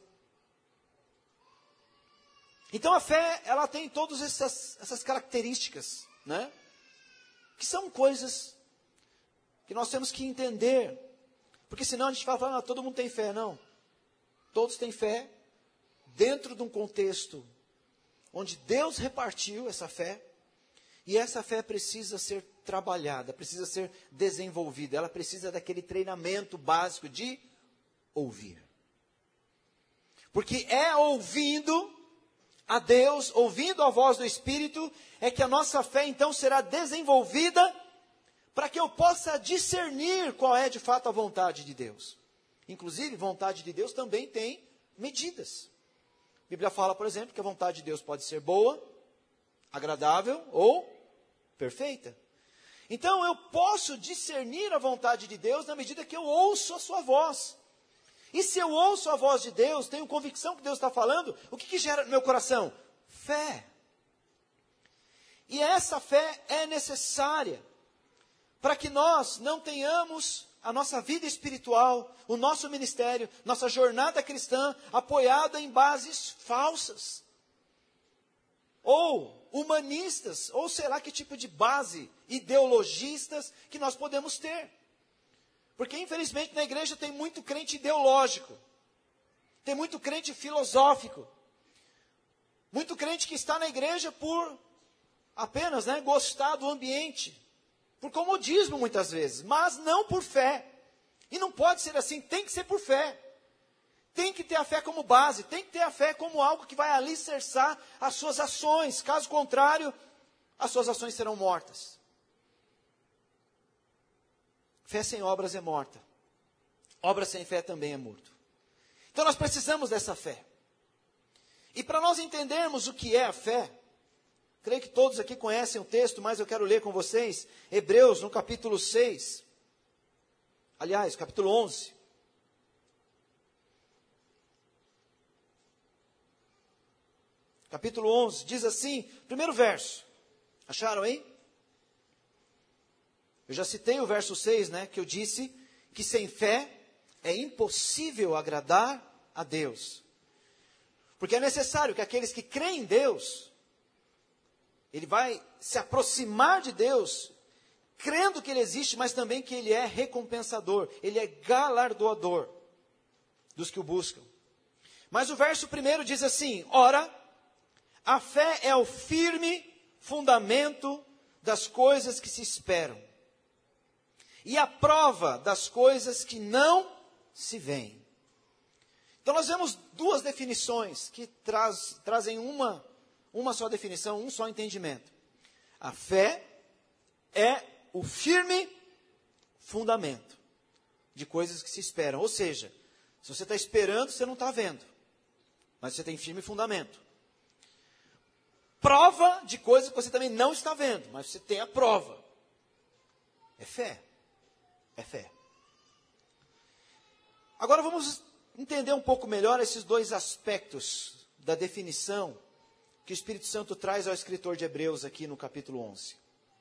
Então a fé, ela tem todas essas, essas características, né? Que são coisas que nós temos que entender. Porque senão a gente vai falar, ah, todo mundo tem fé. Não. Todos têm fé dentro de um contexto onde Deus repartiu essa fé. E essa fé precisa ser trabalhada, precisa ser desenvolvida. Ela precisa daquele treinamento básico de ouvir. Porque é ouvindo a Deus, ouvindo a voz do Espírito, é que a nossa fé então será desenvolvida para que eu possa discernir qual é de fato a vontade de Deus. Inclusive, vontade de Deus também tem medidas. A Bíblia fala, por exemplo, que a vontade de Deus pode ser boa, agradável ou perfeita. Então, eu posso discernir a vontade de Deus na medida que eu ouço a sua voz. E se eu ouço a voz de Deus, tenho convicção que Deus está falando, o que, que gera no meu coração? Fé. E essa fé é necessária para que nós não tenhamos a nossa vida espiritual, o nosso ministério, nossa jornada cristã apoiada em bases falsas. Ou humanistas, ou sei lá que tipo de base ideologistas que nós podemos ter. Porque infelizmente na igreja tem muito crente ideológico, tem muito crente filosófico, muito crente que está na igreja por apenas né, gostar do ambiente, por comodismo muitas vezes, mas não por fé. E não pode ser assim, tem que ser por fé. Tem que ter a fé como base, tem que ter a fé como algo que vai alicerçar as suas ações. Caso contrário, as suas ações serão mortas. Fé sem obras é morta. Obras sem fé também é morto. Então nós precisamos dessa fé. E para nós entendermos o que é a fé, creio que todos aqui conhecem o texto, mas eu quero ler com vocês Hebreus no capítulo seis. Aliás, capítulo onze. Capítulo onze, diz assim, primeiro verso. Acharam aí? Eu já citei o verso seis, né? Que eu disse que sem fé é impossível agradar a Deus. Porque é necessário que aqueles que creem em Deus, ele vai se aproximar de Deus, crendo que Ele existe, mas também que Ele é recompensador, Ele é galardoador dos que o buscam. Mas o verso primeiro diz assim, ora, a fé é o firme fundamento das coisas que se esperam, e a prova das coisas que não se veem. Então nós vemos duas definições que traz, trazem uma, uma só definição, um só entendimento. A fé é o firme fundamento de coisas que se esperam. Ou seja, se você está esperando, você não está vendo, mas você tem firme fundamento. Prova de coisas que você também não está vendo, mas você tem a prova. É fé. É fé. Agora vamos entender um pouco melhor esses dois aspectos da definição que o Espírito Santo traz ao escritor de Hebreus aqui no capítulo onze.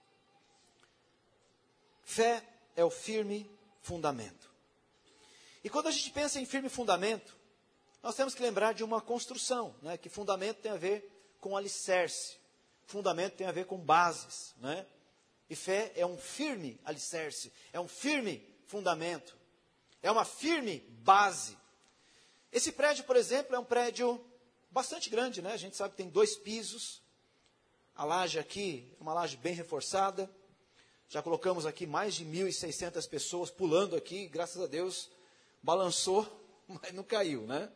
Fé é o firme fundamento. E quando a gente pensa em firme fundamento, nós temos que lembrar de uma construção, né? Que fundamento tem a ver com alicerce. Fundamento tem a ver com bases, né? E fé é um firme alicerce, é um firme fundamento, é uma firme base. Esse prédio, por exemplo, é um prédio bastante grande, né? A gente sabe que tem dois pisos. a laje aqui, uma laje bem reforçada. Já colocamos aqui mais de mil e seiscentas pessoas pulando aqui, graças a Deus, balançou, mas não caiu, né?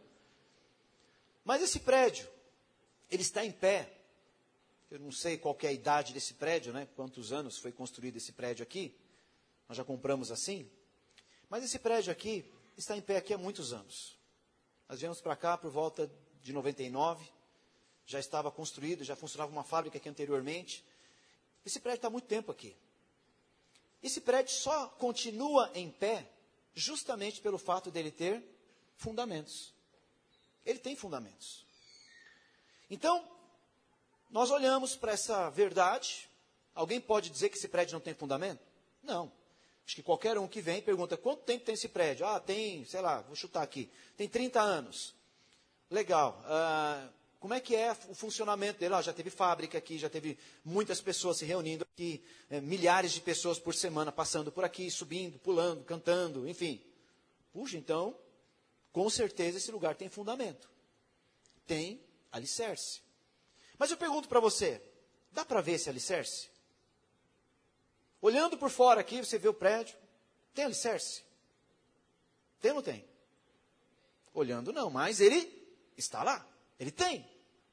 Mas esse prédio, ele está em pé. Eu não sei qual que é a idade desse prédio, né? Quantos anos foi construído esse prédio aqui. Nós já compramos assim. Mas esse prédio aqui está em pé aqui há muitos anos. Nós viemos para cá por volta de noventa e nove. Já estava construído, já funcionava uma fábrica aqui anteriormente. Esse prédio está há muito tempo aqui. Esse prédio só continua em pé justamente pelo fato dele ter fundamentos. Ele tem fundamentos. Então, nós olhamos para essa verdade. Alguém pode dizer que esse prédio não tem fundamento? Não. Acho que qualquer um que vem e pergunta, quanto tempo tem esse prédio? Ah, tem, sei lá, vou chutar aqui, tem trinta anos. Legal. Ah, como é que é o funcionamento dele? Ah, já teve fábrica aqui, já teve muitas pessoas se reunindo aqui, é, milhares de pessoas por semana passando por aqui, subindo, pulando, cantando, enfim. Puxa, então, com certeza esse lugar tem fundamento. Tem alicerce. Mas eu pergunto para você, dá para ver esse alicerce? Olhando por fora aqui, você vê o prédio, tem alicerce? Tem ou não tem? Olhando não, mas ele está lá, ele tem.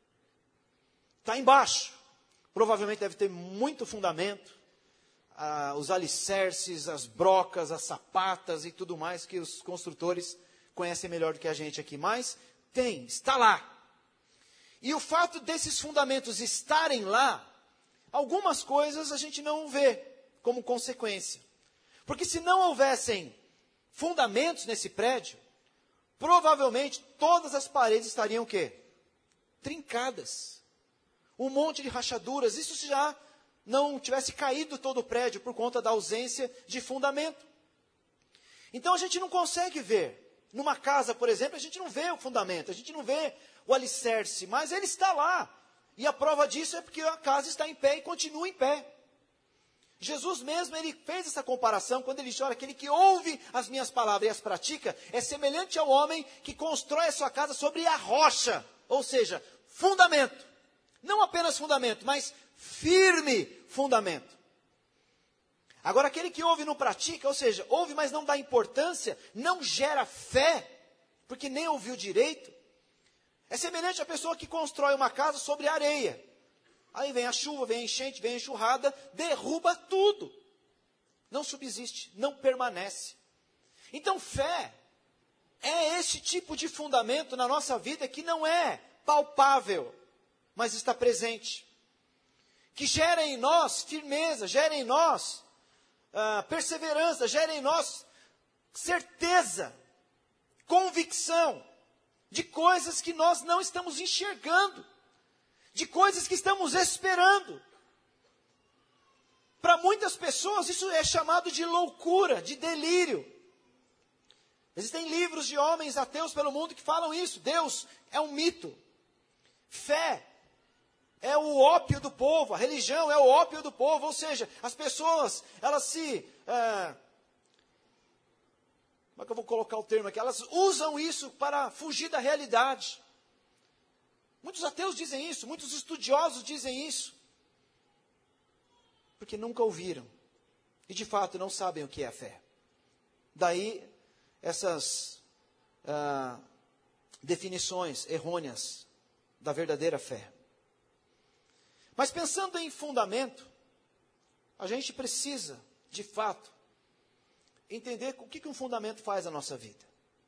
Está embaixo, provavelmente deve ter muito fundamento, ah, os alicerces, as brocas, as sapatas e tudo mais que os construtores conhecem melhor do que a gente aqui, mas tem, está lá. E o fato desses fundamentos estarem lá, algumas coisas a gente não vê como consequência. Porque se não houvessem fundamentos nesse prédio, provavelmente todas as paredes estariam o quê? Trincadas. Um monte de rachaduras. Isso se já não tivesse caído todo o prédio por conta da ausência de fundamento. Então a gente não consegue ver. Numa casa, por exemplo, a gente não vê o fundamento, a gente não vê o alicerce, mas ele está lá. E a prova disso é porque a casa está em pé e continua em pé. Jesus mesmo, ele fez essa comparação quando ele diz, olha, aquele que ouve as minhas palavras e as pratica, é semelhante ao homem que constrói a sua casa sobre a rocha, ou seja, fundamento. Não apenas fundamento, mas firme fundamento. Agora, aquele que ouve e não pratica, ou seja, ouve, mas não dá importância, não gera fé, porque nem ouviu direito, é semelhante à pessoa que constrói uma casa sobre areia. Aí vem a chuva, vem a enchente, vem a enxurrada, derruba tudo. Não subsiste, não permanece. Então, fé é esse tipo de fundamento na nossa vida que não é palpável, mas está presente. Que gera em nós firmeza, gera em nós uh, perseverança, gera em nós certeza, convicção de coisas que nós não estamos enxergando, de coisas que estamos esperando. Para muitas pessoas isso é chamado de loucura, de delírio. Existem livros de homens ateus pelo mundo que falam isso. Deus é um mito. Fé é o ópio do povo, a religião é o ópio do povo, ou seja, as pessoas, elas se... É, como é que eu vou colocar o termo aqui? Elas usam isso para fugir da realidade. Muitos ateus dizem isso, muitos estudiosos dizem isso. Porque nunca ouviram. E de fato não sabem o que é a fé. Daí essas ah, definições errôneas da verdadeira fé. Mas pensando em fundamento, a gente precisa, de fato, entender o que um fundamento faz na nossa vida.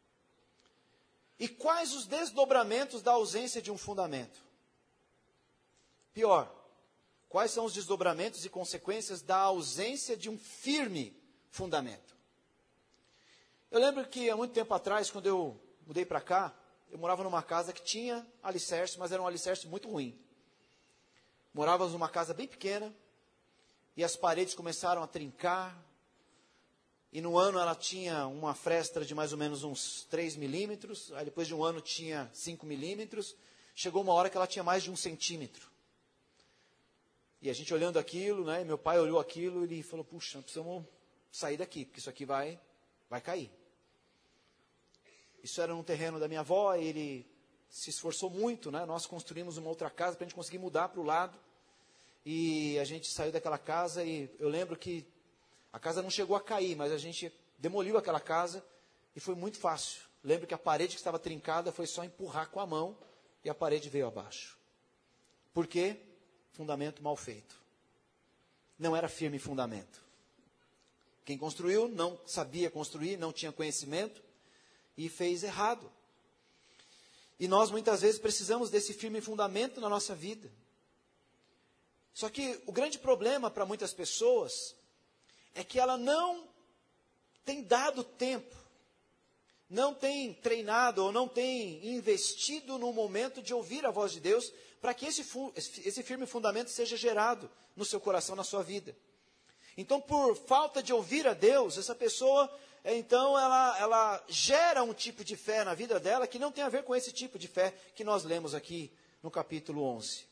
E quais os desdobramentos da ausência de um fundamento? Pior, quais são os desdobramentos e consequências da ausência de um firme fundamento? Eu lembro que há muito tempo atrás, quando eu mudei para cá, eu morava numa casa que tinha alicerce, mas era um alicerce muito ruim. Morávamos numa casa bem pequena, e as paredes começaram a trincar, e no ano ela tinha uma fresta de mais ou menos uns três milímetros, aí depois de um ano tinha cinco milímetros, chegou uma hora que ela tinha mais de um centímetro. E a gente olhando aquilo, né, meu pai olhou aquilo e ele falou, puxa, precisamos sair daqui, porque isso aqui vai, vai cair. Isso era no terreno da minha avó, e ele se esforçou muito, né, nós construímos uma outra casa para a gente conseguir mudar para o lado. e a gente saiu daquela casa e eu lembro que a casa não chegou a cair, mas a gente demoliu aquela casa e foi muito fácil. Lembro que a parede que estava trincada foi só empurrar com a mão e a parede veio abaixo. Por quê? Fundamento mal feito. Não era firme fundamento. Quem construiu não sabia construir, não tinha conhecimento e fez errado. E nós muitas vezes precisamos desse firme fundamento na nossa vida. Só que o grande problema para muitas pessoas é que ela não tem dado tempo, não tem treinado ou não tem investido no momento de ouvir a voz de Deus para que esse, esse firme fundamento seja gerado no seu coração, na sua vida. Então, por falta de ouvir a Deus, essa pessoa, então, ela, ela gera um tipo de fé na vida dela que não tem a ver com esse tipo de fé que nós lemos aqui no capítulo onze.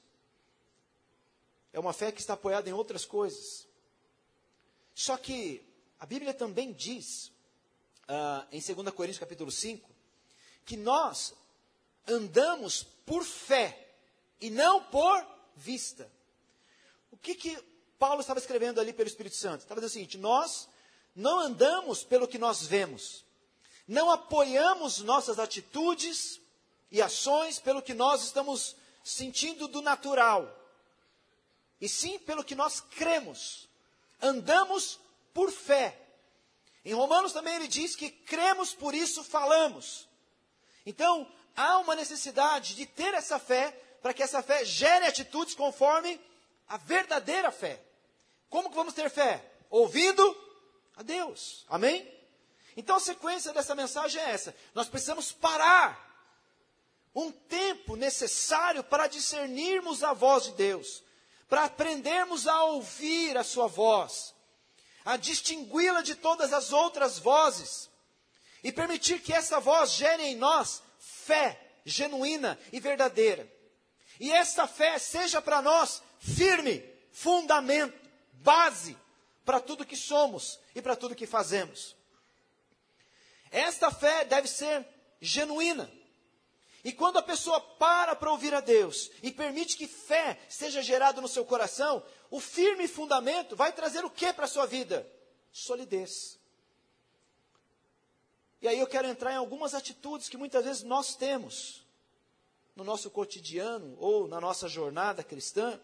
É uma fé que está apoiada em outras coisas. Só que a Bíblia também diz, uh, em dois Coríntios capítulo cinco, que nós andamos por fé e não por vista. O que que Paulo estava escrevendo ali pelo Espírito Santo? Estava dizendo o seguinte: nós não andamos pelo que nós vemos, não apoiamos nossas atitudes e ações pelo que nós estamos sentindo do natural, e sim pelo que nós cremos. Andamos por fé. Em Romanos também ele diz que cremos, por isso falamos. Então, há uma necessidade de ter essa fé, para que essa fé gere atitudes conforme a verdadeira fé. Como que vamos ter fé? Ouvindo a Deus. Amém? Então a sequência dessa mensagem é essa. Nós precisamos parar um tempo necessário para discernirmos a voz de Deus, para aprendermos a ouvir a sua voz, a distingui-la de todas as outras vozes, e permitir que essa voz gere em nós fé genuína e verdadeira. E essa fé seja para nós firme, fundamento, base para tudo que somos e para tudo que fazemos. Esta fé deve ser genuína. E quando a pessoa para para ouvir a Deus e permite que fé seja gerada no seu coração, o firme fundamento vai trazer o que para a sua vida? Solidez. E aí eu quero entrar em algumas atitudes que muitas vezes nós temos no nosso cotidiano ou na nossa jornada cristã,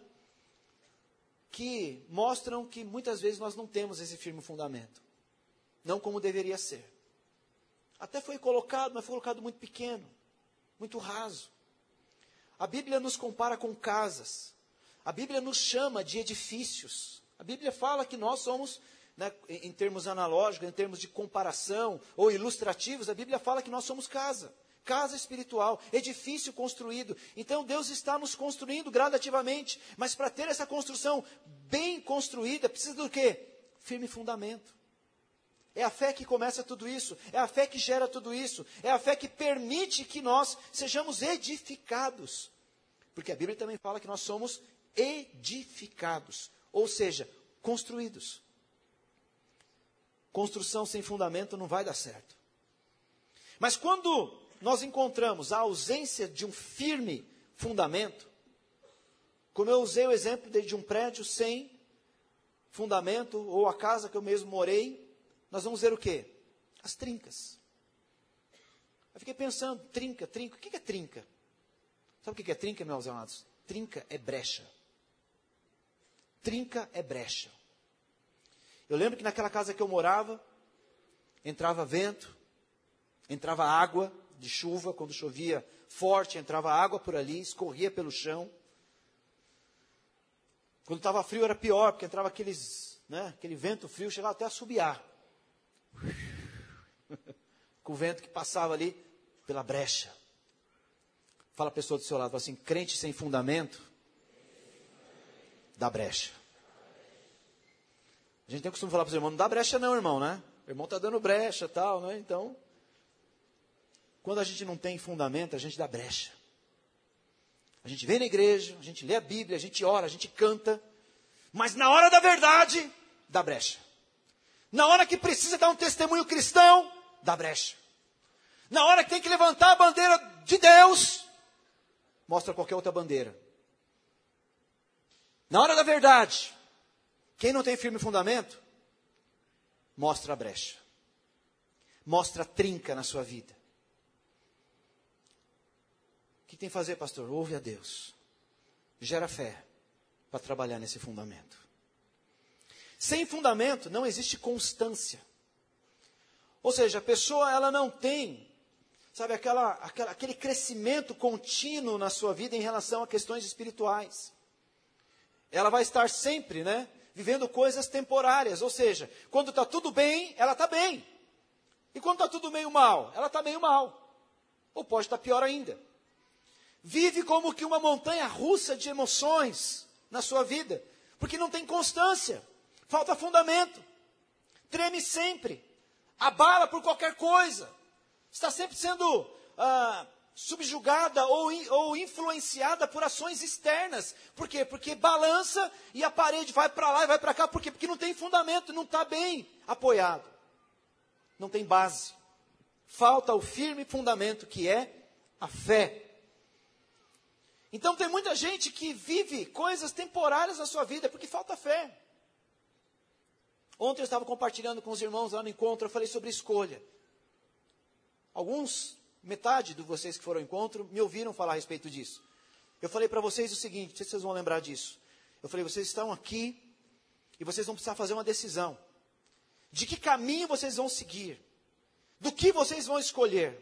que mostram que muitas vezes nós não temos esse firme fundamento. Não como deveria ser. Até foi colocado, mas foi colocado muito pequeno, muito raso. A Bíblia nos compara com casas. A Bíblia nos chama de edifícios. A Bíblia fala que nós somos, né, em termos analógicos, em termos de comparação ou ilustrativos, a Bíblia fala que nós somos casa. Casa espiritual, edifício construído. Então Deus está nos construindo gradativamente. Mas para ter essa construção bem construída, precisa do quê? Firme fundamento. É a fé que começa tudo isso. É a fé que gera tudo isso. É a fé que permite que nós sejamos edificados. Porque a Bíblia também fala que nós somos edificados. Ou seja, construídos. Construção sem fundamento não vai dar certo. Mas quando nós encontramos a ausência de um firme fundamento, como eu usei o exemplo de um prédio sem fundamento, ou a casa que eu mesmo morei, nós vamos ver o quê? As trincas. Eu fiquei pensando, trinca, trinca, o que é trinca? Sabe o que é trinca, meus amados? Trinca é brecha. Trinca é brecha. Eu lembro que naquela casa que eu morava, entrava vento, entrava água de chuva, quando chovia forte, entrava água por ali, escorria pelo chão. Quando estava frio era pior, porque entrava aqueles, né, aquele vento frio, chegava até a assobiar. Com o vento que passava ali pela brecha. Fala a pessoa do seu lado, fala assim: crente sem fundamento, dá brecha. A gente tem o costume de falar para os irmãos: não dá brecha não, irmão, né? O irmão está dando brecha e tal, né? Então, quando a gente não tem fundamento, a gente dá brecha. A gente vem na igreja, a gente lê a Bíblia, a gente ora, a gente canta, mas na hora da verdade, dá brecha. Na hora que precisa dar um testemunho cristão, dá brecha. Na hora que tem que levantar a bandeira de Deus, mostra qualquer outra bandeira. Na hora da verdade, quem não tem firme fundamento, mostra a brecha. Mostra a trinca na sua vida. O que tem que fazer, pastor? Ouve a Deus. Gera fé para trabalhar nesse fundamento. Sem fundamento não existe constância. Ou seja, a pessoa ela não tem, sabe, aquela, aquela, aquele crescimento contínuo na sua vida em relação a questões espirituais. Ela vai estar sempre, né, vivendo coisas temporárias. Ou seja, quando está tudo bem, ela está bem. E quando está tudo meio mal, ela está meio mal. Ou pode estar pior ainda. Vive como que uma montanha russa de emoções na sua vida. Porque não tem constância. Falta fundamento. Treme sempre. Abala por qualquer coisa. Está sempre sendo ah, subjugada ou, ou influenciada por ações externas. Por quê? Porque balança e a parede vai para lá e vai para cá. Por quê? Porque não tem fundamento, não está bem apoiado. Não tem base. Falta o firme fundamento que é a fé. Então tem muita gente que vive coisas temporárias na sua vida porque falta fé. Ontem eu estava compartilhando com os irmãos lá no encontro, eu falei sobre escolha. Alguns, metade de vocês que foram ao encontro, me ouviram falar a respeito disso. Eu falei para vocês o seguinte, não sei se vocês vão lembrar disso. Eu falei, vocês estão aqui e vocês vão precisar fazer uma decisão. De que caminho vocês vão seguir? Do que vocês vão escolher?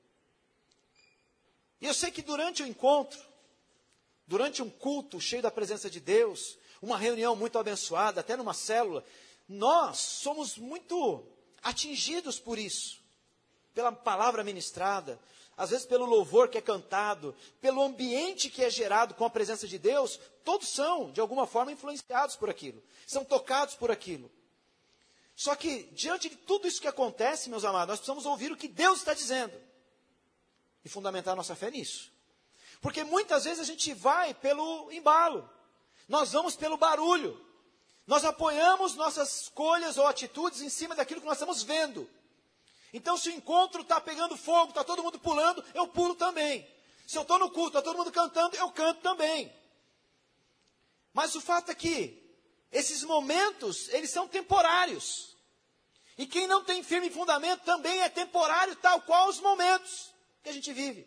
E eu sei que durante o encontro, durante um culto cheio da presença de Deus, uma reunião muito abençoada, até numa célula, nós somos muito atingidos por isso. Pela palavra ministrada, às vezes pelo louvor que é cantado, pelo ambiente que é gerado com a presença de Deus, todos são, de alguma forma, influenciados por aquilo, são tocados por aquilo. Só que, diante de tudo isso que acontece, meus amados, nós precisamos ouvir o que Deus está dizendo e fundamentar a nossa fé nisso. Porque muitas vezes a gente vai pelo embalo, nós vamos pelo barulho, nós apoiamos nossas escolhas ou atitudes em cima daquilo que nós estamos vendo. Então, se o encontro está pegando fogo, está todo mundo pulando, eu pulo também. Se eu estou no culto, está todo mundo cantando, eu canto também. Mas o fato é que esses momentos, eles são temporários. E quem não tem firme fundamento também é temporário, tal qual os momentos que a gente vive.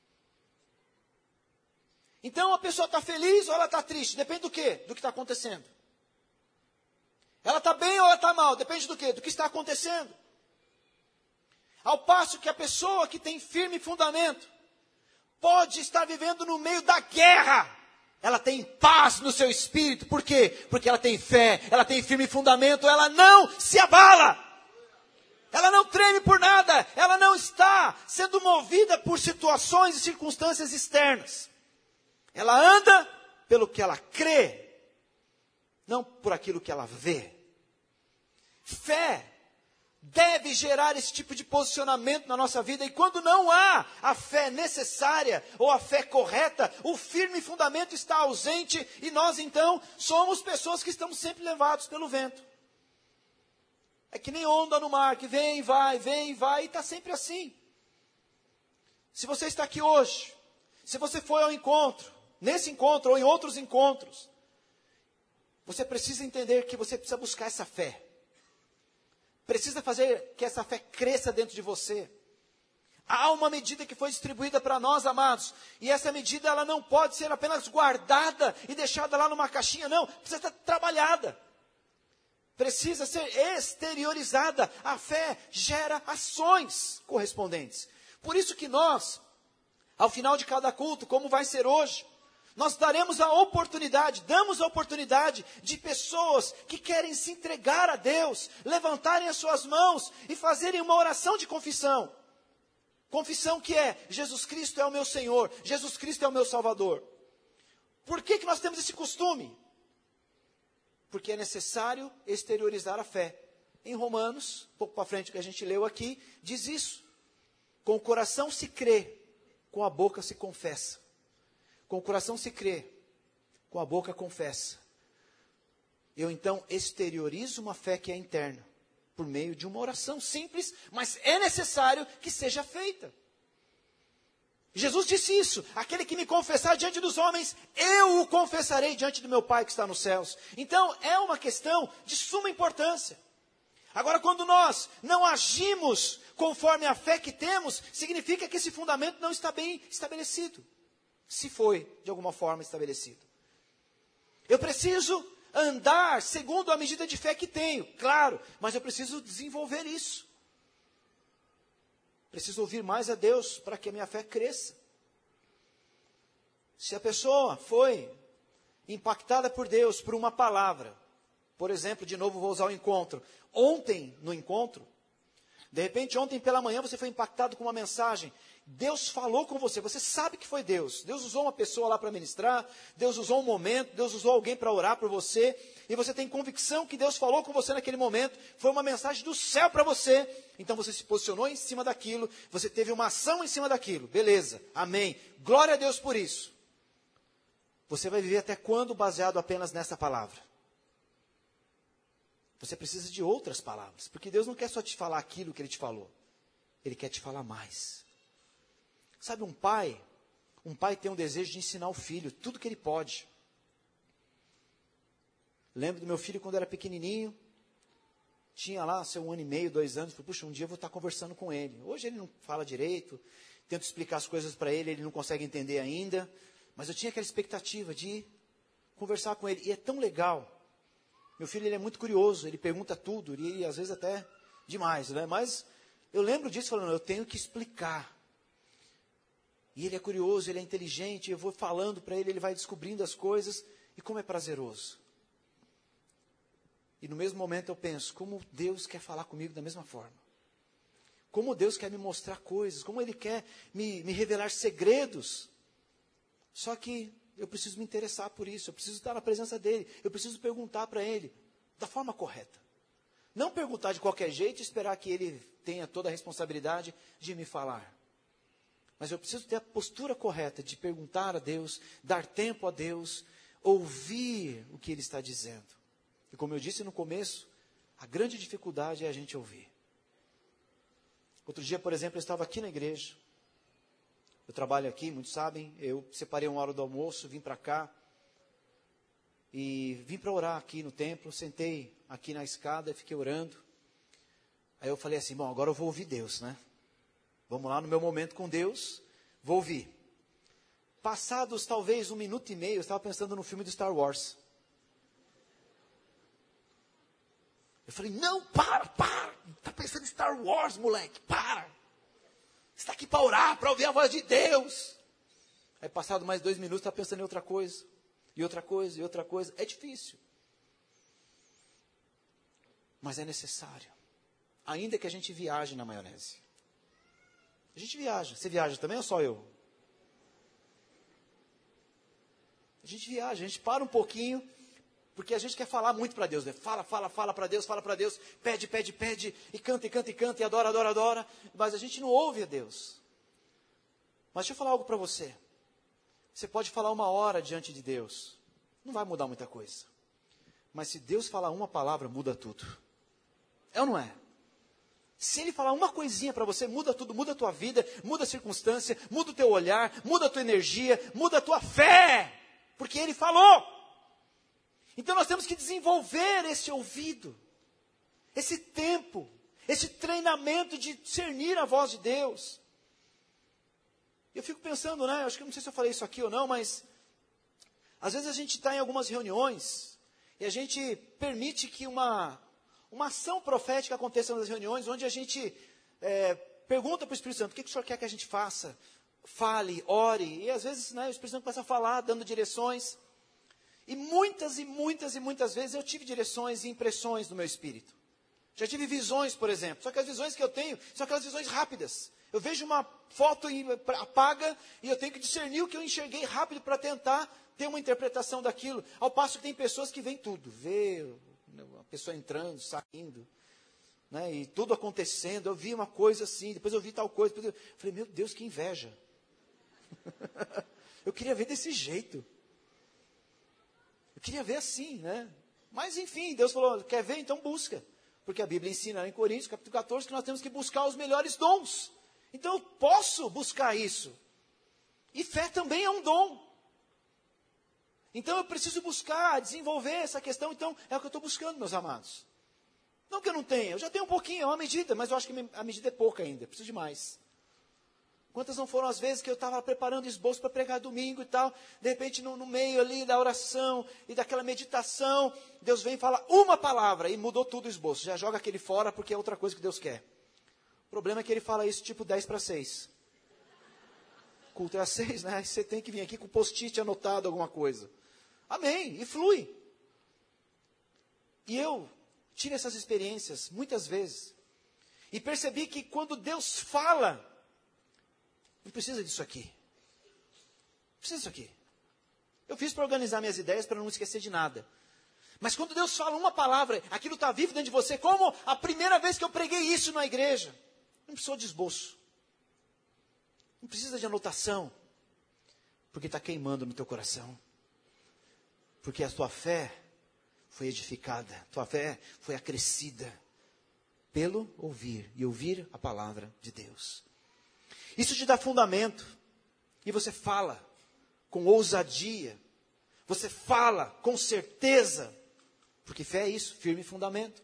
Então, a pessoa está feliz ou ela está triste? Depende do quê? Do que está acontecendo. Ela está bem ou ela está mal? Depende do quê? Do que está acontecendo. Ao passo que a pessoa que tem firme fundamento pode estar vivendo no meio da guerra. Ela tem paz no seu espírito. Por quê? Porque ela tem fé, ela tem firme fundamento, ela não se abala. Ela não treme por nada. Ela não está sendo movida por situações e circunstâncias externas. Ela anda pelo que ela crê, não por aquilo que ela vê. Fé deve gerar esse tipo de posicionamento na nossa vida. E quando não há a fé necessária ou a fé correta, o firme fundamento está ausente e nós então somos pessoas que estamos sempre levados pelo vento. É que nem onda no mar, que vem e vai, vem e vai, e está sempre assim. Se você está aqui hoje, se você foi ao encontro, nesse encontro ou em outros encontros, você precisa entender que você precisa buscar essa fé. Precisa fazer que essa fé cresça dentro de você. Há uma medida que foi distribuída para nós, amados. E essa medida ela não pode ser apenas guardada e deixada lá numa caixinha. Não, precisa estar trabalhada. Precisa ser exteriorizada. A fé gera ações correspondentes. Por isso que nós, ao final de cada culto, como vai ser hoje, nós daremos a oportunidade, damos a oportunidade de pessoas que querem se entregar a Deus, levantarem as suas mãos e fazerem uma oração de confissão. Confissão que é, Jesus Cristo é o meu Senhor, Jesus Cristo é o meu Salvador. Por que que nós temos esse costume? Porque é necessário exteriorizar a fé. Em Romanos, um pouco para frente que a gente leu aqui, diz isso. Com o coração se crê, com a boca se confessa. Com o coração se crê, com a boca confessa. Eu então exteriorizo uma fé que é interna, por meio de uma oração simples, mas é necessário que seja feita. Jesus disse isso: aquele que me confessar diante dos homens, eu o confessarei diante do meu Pai que está nos céus. Então, é uma questão de suma importância. Agora, quando nós não agimos conforme a fé que temos, significa que esse fundamento não está bem estabelecido. Se foi, de alguma forma, estabelecido. Eu preciso andar segundo a medida de fé que tenho, claro, mas eu preciso desenvolver isso. Preciso ouvir mais a Deus para que a minha fé cresça. Se a pessoa foi impactada por Deus por uma palavra, por exemplo, de novo vou usar o encontro. Ontem, no encontro, de repente ontem pela manhã você foi impactado com uma mensagem. Deus falou com você, você sabe que foi Deus. Deus usou uma pessoa lá para ministrar, Deus usou um momento, Deus usou alguém para orar por você, e você tem convicção que Deus falou com você naquele momento, foi uma mensagem do céu para você, então você se posicionou em cima daquilo, você teve uma ação em cima daquilo, beleza, amém, glória a Deus por isso. Você vai viver até quando baseado apenas nessa palavra? Você precisa de outras palavras, porque Deus não quer só te falar aquilo que Ele te falou, Ele quer te falar mais. Sabe, um pai, um pai tem um desejo de ensinar o filho tudo que ele pode. Lembro do meu filho quando era pequenininho, tinha lá seu um ano e meio, dois anos, falei, puxa, um dia eu vou estar conversando com ele. Hoje ele não fala direito, tento explicar as coisas para ele, ele não consegue entender ainda, mas eu tinha aquela expectativa de conversar com ele, e é tão legal. Meu filho, ele é muito curioso, ele pergunta tudo, e às vezes até demais, né? Mas eu lembro disso, falando, eu tenho que explicar. E ele é curioso, ele é inteligente, eu vou falando para ele, ele vai descobrindo as coisas, e como é prazeroso. E no mesmo momento eu penso, como Deus quer falar comigo da mesma forma. Como Deus quer me mostrar coisas, como Ele quer me, me revelar segredos. Só que eu preciso me interessar por isso, eu preciso estar na presença dEle, eu preciso perguntar para Ele, da forma correta. Não perguntar de qualquer jeito e esperar que Ele tenha toda a responsabilidade de me falar. Mas eu preciso ter a postura correta de perguntar a Deus, dar tempo a Deus, ouvir o que Ele está dizendo. E como eu disse no começo, a grande dificuldade é a gente ouvir. Outro dia, por exemplo, eu estava aqui na igreja. Eu trabalho aqui, muitos sabem, eu separei uma hora do almoço, vim para cá. E vim para orar aqui no templo, sentei aqui na escada e fiquei orando. Aí eu falei assim, bom, agora eu vou ouvir Deus, né? Vamos lá no meu momento com Deus, vou ouvir. Passados talvez um minuto e meio, eu estava pensando no filme do Star Wars. Eu falei, não, para, para. Está pensando em Star Wars, moleque, para. Você está aqui para orar, para ouvir a voz de Deus. Aí passado mais dois minutos, está pensando em outra coisa. E outra coisa, e outra coisa. É difícil. Mas é necessário. Ainda que a gente viaje na maionese. A gente viaja. Você viaja também ou só eu? A gente viaja, a gente para um pouquinho, porque a gente quer falar muito para Deus, né? Fala, fala, fala para Deus, fala para Deus, pede, pede, pede, e canta, e canta, e canta, e adora, adora, adora, mas a gente não ouve a Deus. Mas deixa eu falar algo para você. Você pode falar uma hora diante de Deus, não vai mudar muita coisa. Mas se Deus falar uma palavra, muda tudo. É ou não é? Se Ele falar uma coisinha para você, muda tudo, muda a tua vida, muda a circunstância, muda o teu olhar, muda a tua energia, muda a tua fé, porque Ele falou. Então nós temos que desenvolver esse ouvido, esse tempo, esse treinamento de discernir a voz de Deus. Eu fico pensando, né, acho que não sei se eu falei isso aqui ou não, mas às vezes a gente está em algumas reuniões e a gente permite que uma... uma ação profética aconteça nas reuniões, onde a gente é, pergunta para o Espírito Santo, o que, que o Senhor quer que a gente faça? Fale, ore, e às vezes, né, o Espírito Santo começa a falar, dando direções, e muitas e muitas e muitas vezes eu tive direções e impressões no meu espírito. Já tive visões, por exemplo, só que as visões que eu tenho são aquelas visões rápidas. Eu vejo uma foto e apaga, e eu tenho que discernir o que eu enxerguei rápido para tentar ter uma interpretação daquilo, ao passo que tem pessoas que veem tudo, vê a pessoa entrando, saindo, né, e tudo acontecendo. Eu vi uma coisa assim, depois eu vi tal coisa, depois eu falei, meu Deus, que inveja. Eu queria ver desse jeito. Eu queria ver assim, né? Mas enfim, Deus falou, quer ver? Então busca. Porque a Bíblia ensina em Coríntios, capítulo catorze, que nós temos que buscar os melhores dons. Então eu posso buscar isso. E fé também é um dom. Então eu preciso buscar, desenvolver essa questão. Então é o que eu estou buscando, meus amados. Não que eu não tenha, eu já tenho um pouquinho, é uma medida, mas eu acho que a medida é pouca ainda, preciso de mais. Quantas não foram as vezes que eu estava preparando esboço para pregar domingo e tal, de repente no, no meio ali da oração e daquela meditação, Deus vem e fala uma palavra e mudou tudo o esboço, já joga aquele fora porque é outra coisa que Deus quer. O problema é que ele fala isso tipo dez para seis. Culto é às seis, né? Aí você tem que vir aqui com post-it anotado alguma coisa. Amém, e flui. E eu tive essas experiências muitas vezes e percebi que quando Deus fala, não precisa disso aqui. Não precisa disso aqui. Eu fiz para organizar minhas ideias, para não esquecer de nada. Mas quando Deus fala uma palavra, aquilo está vivo dentro de você, como a primeira vez que eu preguei isso na igreja. Não precisou de esboço. Não precisa de anotação. Porque está queimando no teu coração. Porque a tua fé foi edificada. A tua fé foi acrescida. Pelo ouvir. E ouvir a palavra de Deus. Isso te dá fundamento. E você fala com ousadia. Você fala com certeza. Porque fé é isso, firme fundamento.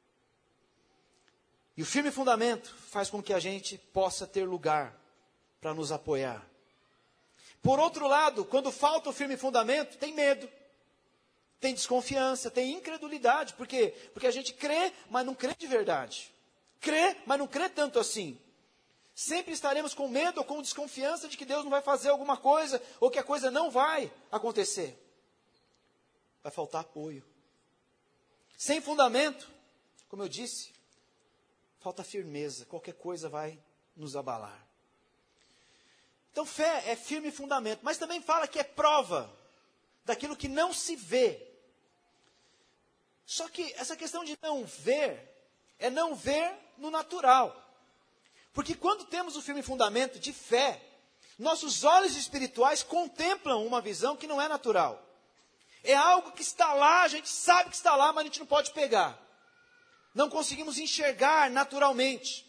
E o firme fundamento faz com que a gente possa ter lugar para nos apoiar. Por outro lado, quando falta o firme fundamento, tem medo. Tem desconfiança, tem incredulidade. Por quê? Porque a gente crê, mas não crê de verdade. Crê, mas não crê tanto assim. Sempre estaremos com medo ou com desconfiança de que Deus não vai fazer alguma coisa, ou que a coisa não vai acontecer. Vai faltar apoio. Sem fundamento, como eu disse, falta firmeza. Qualquer coisa vai nos abalar. Então fé é firme fundamento, mas também fala que é prova daquilo que não se vê. Só que essa questão de não ver, é não ver no natural. Porque quando temos o firme fundamento de fé, nossos olhos espirituais contemplam uma visão que não é natural. É algo que está lá, a gente sabe que está lá, mas a gente não pode pegar. Não conseguimos enxergar naturalmente.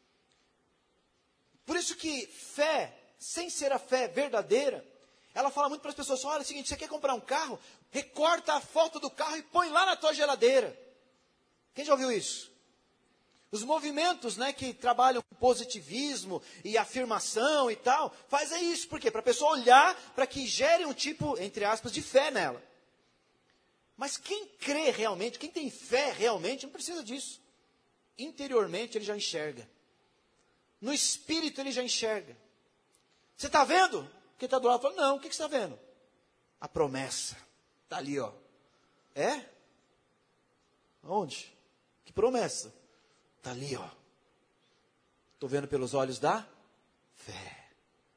Por isso que fé, sem ser a fé verdadeira, ela fala muito para as pessoas, olha, é o seguinte, você quer comprar um carro? Recorta a foto do carro e põe lá na tua geladeira. Quem já ouviu isso? Os movimentos, né, que trabalham com positivismo e afirmação e tal, fazem isso. Por quê? Para a pessoa olhar, para que gere um tipo, entre aspas, de fé nela. Mas quem crê realmente, quem tem fé realmente, não precisa disso. Interiormente ele já enxerga. No espírito ele já enxerga. Você está vendo? Quem está do lado fala, não, o que, que você está vendo? A promessa. Está ali, ó. É? Onde? Que promessa? Está ali, ó. Estou vendo pelos olhos da fé.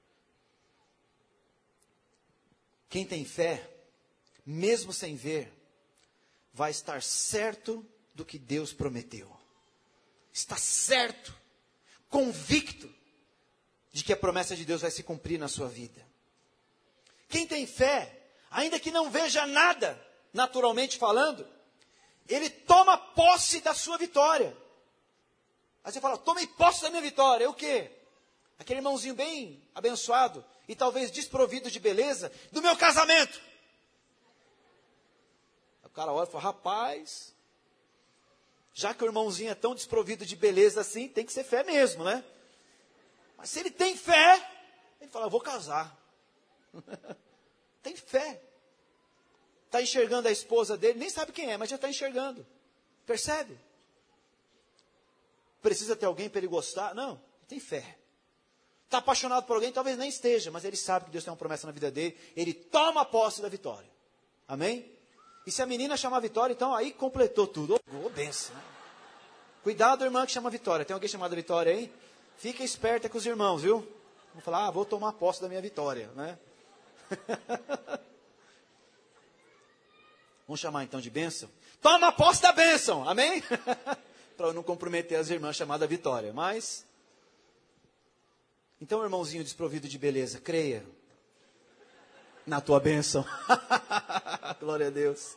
Quem tem fé, mesmo sem ver, vai estar certo do que Deus prometeu. Está certo, convicto de que a promessa de Deus vai se cumprir na sua vida. Quem tem fé, ainda que não veja nada, naturalmente falando, ele toma posse da sua vitória. Aí você fala, tomei posse da minha vitória, é o quê? Aquele irmãozinho bem abençoado e talvez desprovido de beleza, do meu casamento. O cara olha e fala, rapaz, já que o irmãozinho é tão desprovido de beleza assim, tem que ser fé mesmo, né? Mas se ele tem fé, ele fala, eu vou casar. Tem fé. Está enxergando a esposa dele, nem sabe quem é, mas já está enxergando. Percebe? Precisa ter alguém para ele gostar? Não, tem fé. Está apaixonado por alguém, talvez nem esteja, mas ele sabe que Deus tem uma promessa na vida dele, ele toma posse da vitória. Amém? E se a menina chamar Vitória, então aí completou tudo. Ô, oh, benção, né? Cuidado, irmã que chama Vitória. Tem alguém chamado Vitória aí? Fica esperta com os irmãos, viu? Vão falar, ah, vou tomar posse da minha vitória, né? Vamos chamar então de bênção? Toma posse da bênção, amém? Para eu não comprometer as irmãs chamadas Vitória, mas... Então, irmãozinho desprovido de beleza, creia na tua bênção. Glória a Deus.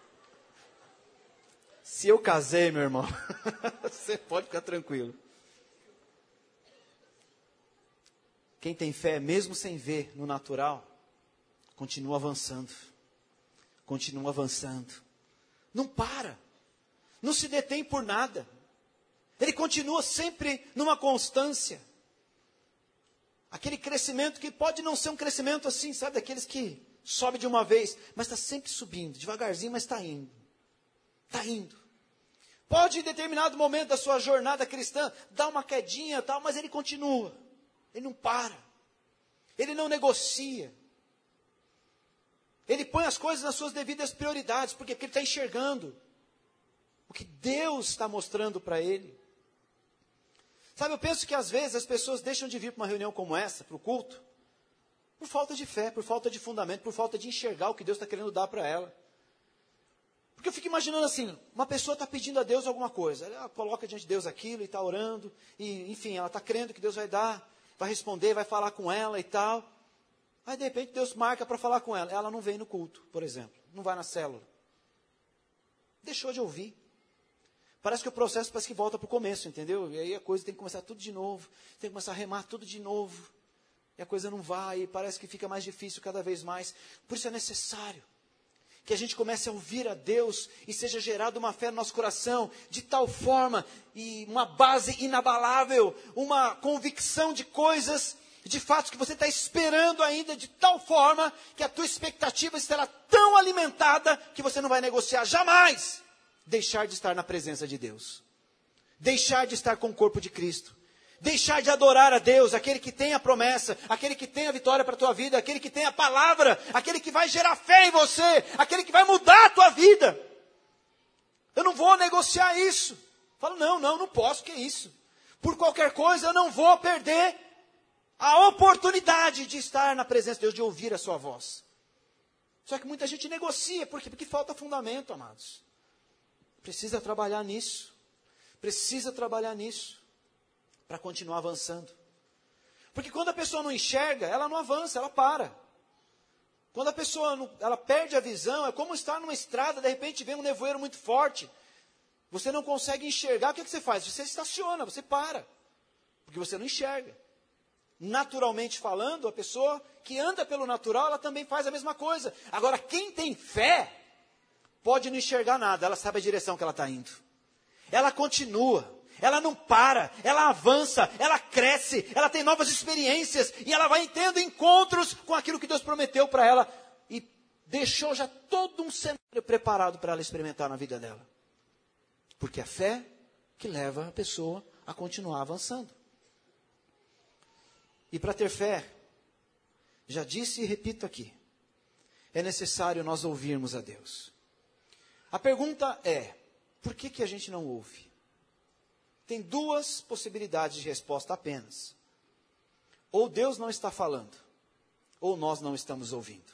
Se eu casei, meu irmão, você pode ficar tranquilo. quem tem fé, mesmo sem ver no natural, continua avançando. Continua avançando. Não para. Não se detém por nada. Ele continua sempre numa constância. Aquele crescimento que pode não ser um crescimento assim, sabe? Daqueles que sobe de uma vez, mas está sempre subindo, devagarzinho, mas está indo. Está indo. Pode, em determinado momento da sua jornada cristã, dar uma quedinha e tal, mas ele continua. Ele não para. Ele não negocia. Ele põe as coisas nas suas devidas prioridades, porque ele está enxergando o que Deus está mostrando para ele. Sabe, eu penso que às vezes as pessoas deixam de vir para uma reunião como essa, para o culto, por falta de fé, por falta de fundamento, por falta de enxergar o que Deus está querendo dar para ela. Porque eu fico imaginando assim, uma pessoa está pedindo a Deus alguma coisa, ela coloca diante de Deus aquilo e está orando, e enfim, ela está crendo que Deus vai dar, vai responder, vai falar com ela e tal. Aí de repente Deus marca para falar com ela, ela não vem no culto, por exemplo, não vai na célula. Deixou de ouvir. Parece que o processo parece que volta para o começo, entendeu? E aí a coisa tem que começar tudo de novo, tem que começar a remar tudo de novo. E a coisa não vai, e parece que fica mais difícil cada vez mais. Por isso é necessário que a gente comece a ouvir a Deus e seja gerada uma fé no nosso coração, de tal forma, e uma base inabalável, uma convicção de coisas, de fatos que você está esperando ainda, de tal forma que a tua expectativa estará tão alimentada que você não vai negociar jamais deixar de estar na presença de Deus, deixar de estar com o corpo de Cristo, deixar de adorar a Deus, aquele que tem a promessa, aquele que tem a vitória para a tua vida, aquele que tem a palavra, aquele que vai gerar fé em você, aquele que vai mudar a tua vida. Eu não vou negociar isso. Falo, não, não, não posso, que isso? Por qualquer coisa eu não vou perder a oportunidade de estar na presença de Deus, de ouvir a sua voz. Só que muita gente negocia, por quê? Porque falta fundamento, amados. Precisa trabalhar nisso. Precisa trabalhar nisso. Para continuar avançando. Porque quando a pessoa não enxerga, ela não avança, ela para. Quando a pessoa não, ela perde a visão, é como estar numa estrada, de repente vem um nevoeiro muito forte. Você não consegue enxergar, o que, é que você faz? Você estaciona, você para. Porque você não enxerga. Naturalmente falando, a pessoa que anda pelo natural, ela também faz a mesma coisa. Agora, quem tem fé, pode não enxergar nada, ela sabe a direção que ela está indo. Ela continua, ela não para, ela avança, ela cresce, ela tem novas experiências, e ela vai tendo encontros com aquilo que Deus prometeu para ela, e deixou já todo um cenário preparado para ela experimentar na vida dela. Porque é a fé que leva a pessoa a continuar avançando. E para ter fé, já disse e repito aqui, é necessário nós ouvirmos a Deus. A pergunta é, por que, que a gente não ouve? Tem duas possibilidades de resposta apenas. Ou Deus não está falando, ou nós não estamos ouvindo.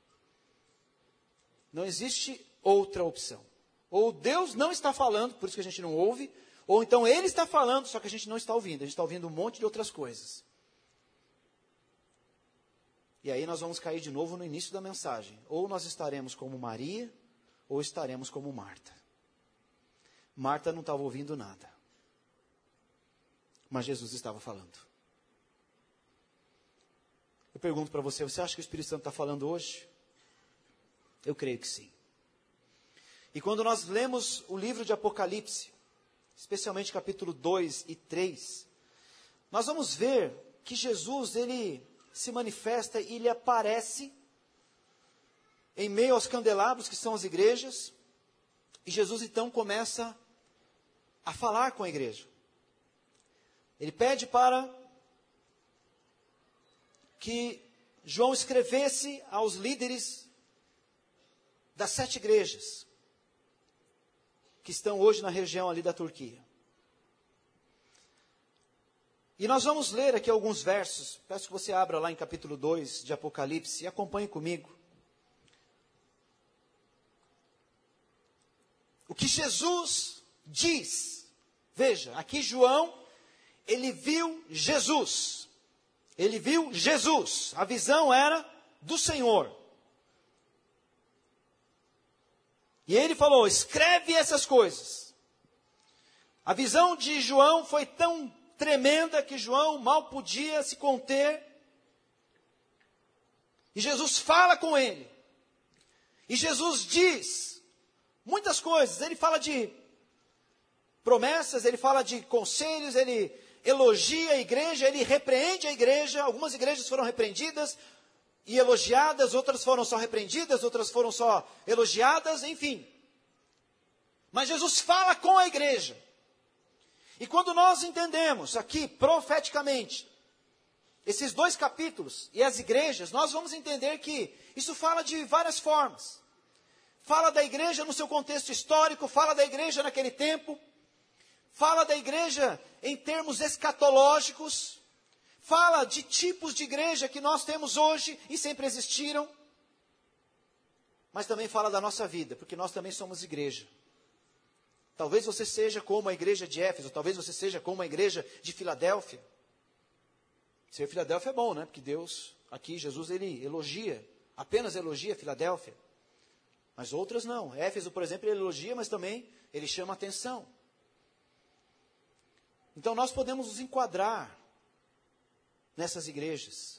Não existe outra opção. Ou Deus não está falando, por isso que a gente não ouve, ou então Ele está falando, só que a gente não está ouvindo. A gente está ouvindo um monte de outras coisas. E aí nós vamos cair de novo no início da mensagem. Ou nós estaremos como Maria, ou estaremos como Marta. Marta não estava ouvindo nada. Mas Jesus estava falando. Eu pergunto para você, você acha que o Espírito Santo está falando hoje? Eu creio que sim. E quando nós lemos o livro de Apocalipse, especialmente capítulo dois e três, nós vamos ver que Jesus, ele se manifesta e ele aparece em meio aos candelabros que são as igrejas, e Jesus então começa a falar com a igreja. Ele pede para que João escrevesse aos líderes das sete igrejas que estão hoje na região ali da Turquia. E nós vamos ler aqui alguns versos. Peço que você abra lá em capítulo dois de Apocalipse e acompanhe comigo. O que Jesus diz. Veja, aqui João, ele viu Jesus. Ele viu Jesus. A visão era do Senhor. E ele falou, escreve essas coisas. A visão de João foi tão tremenda que João mal podia se conter E Jesus fala com ele. E Jesus diz muitas coisas. Ele fala de promessas, ele fala de conselhos, ele elogia a igreja, ele repreende a igreja. Algumas igrejas foram repreendidas e elogiadas, outras foram só repreendidas, outras foram só elogiadas, enfim. Mas Jesus fala com a igreja. E quando nós entendemos aqui, profeticamente, esses dois capítulos e as igrejas, nós vamos entender que isso fala de várias formas. Fala da igreja no seu contexto histórico, fala da igreja naquele tempo, fala da igreja em termos escatológicos, fala de tipos de igreja que nós temos hoje e sempre existiram, mas também fala da nossa vida, porque nós também somos igreja. Talvez você seja como a igreja de Éfeso, talvez você seja como a igreja de Filadélfia. Ser Filadélfia é bom, né? Porque Deus, aqui Jesus, ele elogia, apenas elogia Filadélfia. Mas outras não. Éfeso, por exemplo, ele elogia, mas também ele chama atenção. Então nós podemos nos enquadrar nessas igrejas.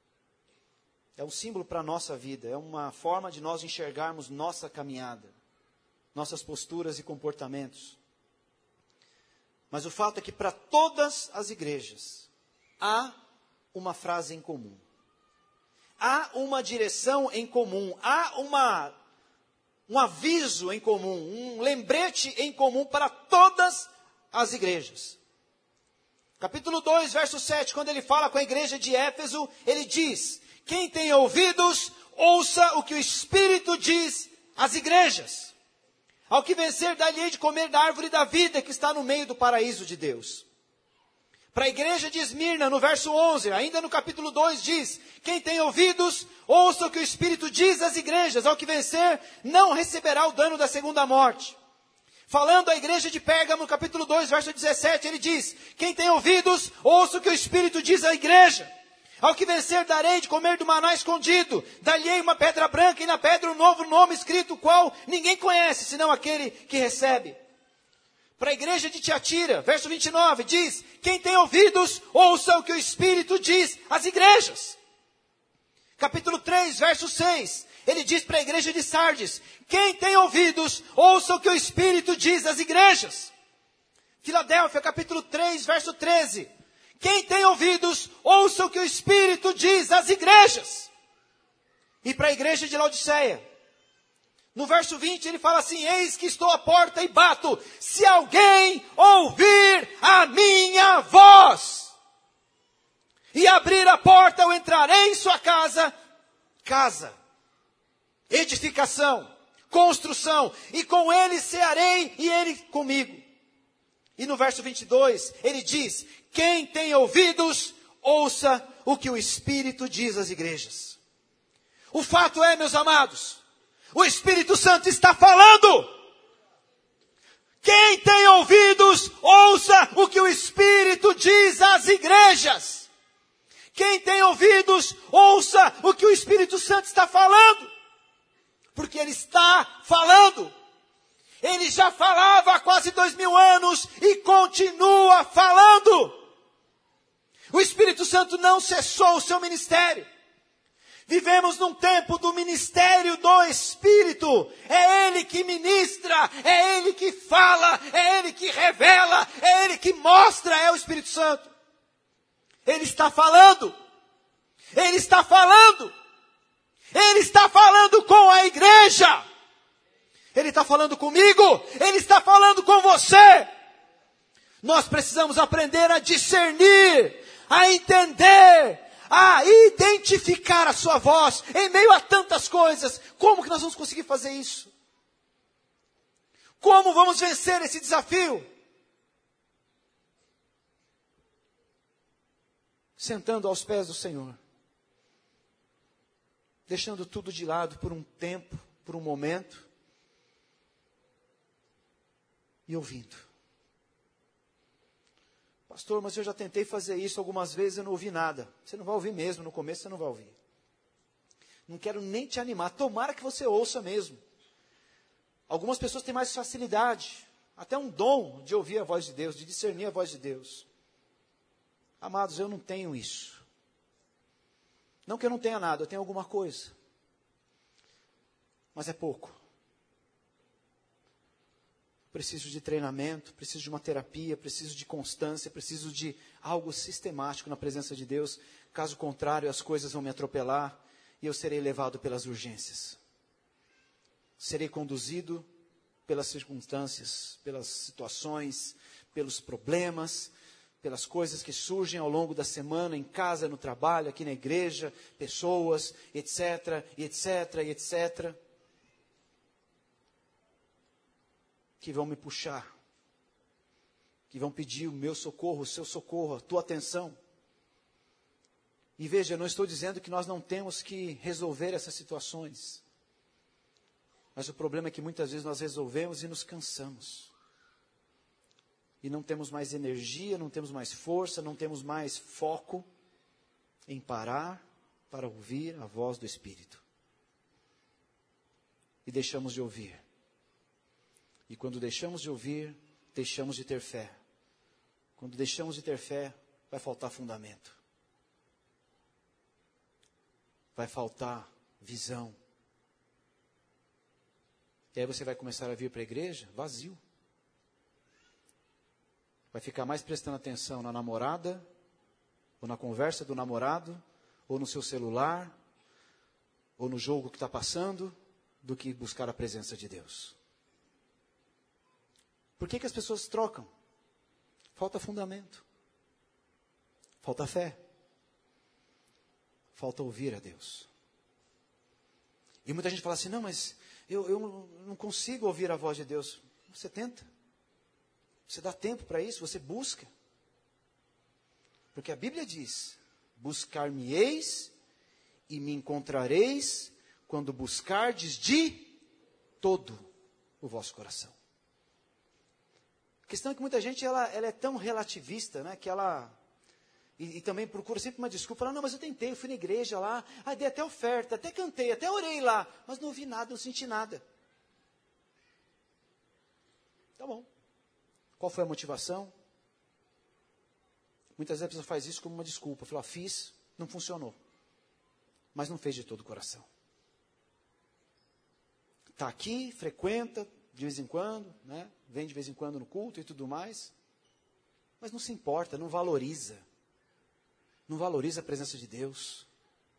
É um símbolo para a nossa vida, é uma forma de nós enxergarmos nossa caminhada, nossas posturas e comportamentos. Mas o fato é que para todas as igrejas há uma frase em comum. Há uma direção em comum, há uma, um aviso em comum, um lembrete em comum para todas as igrejas. Capítulo dois, verso sete, quando ele fala com a igreja de Éfeso, ele diz: quem tem ouvidos, ouça o que o Espírito diz às igrejas. Ao que vencer, dar-lhe-ei de comer da árvore da vida que está no meio do paraíso de Deus. Para a igreja de Esmirna, no verso onze, ainda no capítulo dois, diz: quem tem ouvidos, ouça o que o Espírito diz às igrejas. Ao que vencer, não receberá o dano da segunda morte. Falando à igreja de Pérgamo, no capítulo dois, verso dezessete, ele diz: quem tem ouvidos, ouça o que o Espírito diz à igreja. Ao que vencer, darei de comer do maná escondido. Dar-lhe-ei uma pedra branca e na pedra um novo nome escrito, o qual ninguém conhece, senão aquele que recebe. Para a igreja de Tiatira, verso vinte e nove, diz: quem tem ouvidos, ouça o que o Espírito diz às igrejas. Capítulo três, verso seis, ele diz para a igreja de Sardes: quem tem ouvidos, ouça o que o Espírito diz às igrejas. Filadélfia, capítulo três, verso treze, quem tem ouvidos, ouça o que o Espírito diz às igrejas. E para a igreja de Laodiceia, no verso vinte, ele fala assim: eis que estou à porta e bato. Se alguém ouvir a minha voz e abrir a porta, eu entrarei em sua casa. Casa, edificação, construção, e com ele cearei e ele comigo. E no verso vinte e dois, ele diz: quem tem ouvidos, ouça o que o Espírito diz às igrejas. O fato é, meus amados, o Espírito Santo está falando. Quem tem ouvidos, ouça o que o Espírito diz às igrejas. Quem tem ouvidos, ouça o que o Espírito Santo está falando. Porque Ele está falando. Ele já falava há quase dois mil anos e continua falando. O Espírito Santo não cessou o seu ministério. Vivemos num tempo do ministério do Espírito. É Ele que ministra, é Ele que fala, é Ele que revela, é Ele que mostra, é o Espírito Santo. Ele está falando. Ele está falando. Ele está falando com a igreja. Ele está falando comigo. Ele está falando com você. Nós precisamos aprender a discernir, a entender, a identificar a sua voz em meio a tantas coisas. Como que nós vamos conseguir fazer isso? Como vamos vencer esse desafio? Sentando aos pés do Senhor. Deixando tudo de lado por um tempo, por um momento. E ouvindo. Pastor, mas eu já tentei fazer isso algumas vezes e não ouvi nada. Você não vai ouvir mesmo, no começo você não vai ouvir. Não quero nem te animar, tomara que você ouça mesmo. Algumas pessoas têm mais facilidade, até um dom de ouvir a voz de Deus, de discernir a voz de Deus. Amados, eu não tenho isso. Não que eu não tenha nada, eu tenho alguma coisa. Mas é pouco. Preciso de treinamento, preciso de uma terapia, preciso de constância, preciso de algo sistemático na presença de Deus. Caso contrário, as coisas vão me atropelar e eu serei levado pelas urgências. Serei conduzido pelas circunstâncias, pelas situações, pelos problemas, pelas coisas que surgem ao longo da semana, em casa, no trabalho, aqui na igreja, pessoas, etc, etc, etc, que vão me puxar, que vão pedir o meu socorro, o seu socorro, a tua atenção. E veja, eu não estou dizendo que nós não temos que resolver essas situações, mas o problema é que muitas vezes nós resolvemos e nos cansamos. E não temos mais energia, não temos mais força, não temos mais foco em parar para ouvir a voz do Espírito. E deixamos de ouvir. E quando deixamos de ouvir, deixamos de ter fé. Quando deixamos de ter fé, vai faltar fundamento. Vai faltar visão. E aí você vai começar a vir para a igreja vazio. Vai ficar mais prestando atenção na namorada, ou na conversa do namorado, ou no seu celular, ou no jogo que está passando, do que buscar a presença de Deus. Por que que as pessoas trocam? Falta fundamento. Falta fé. Falta ouvir a Deus. E muita gente fala assim, não, mas eu, eu não consigo ouvir a voz de Deus. Você tenta. Você dá tempo para isso, você busca. Porque a Bíblia diz, buscar-me-eis e me encontrareis quando buscardes de todo o vosso coração. A questão é que muita gente ela, ela é tão relativista, né, que ela... E, e também procura sempre uma desculpa. Fala, não, mas eu tentei, eu fui na igreja lá, ah, dei até oferta, até cantei, até orei lá, mas não ouvi nada, não senti nada. Tá bom. Qual foi a motivação? Muitas vezes a pessoa faz isso como uma desculpa. Fala, fiz, não funcionou. Mas não fez de todo o coração. Está aqui, frequenta, de vez em quando, né? Vem de vez em quando no culto e tudo mais. Mas não se importa, não valoriza. Não valoriza a presença de Deus.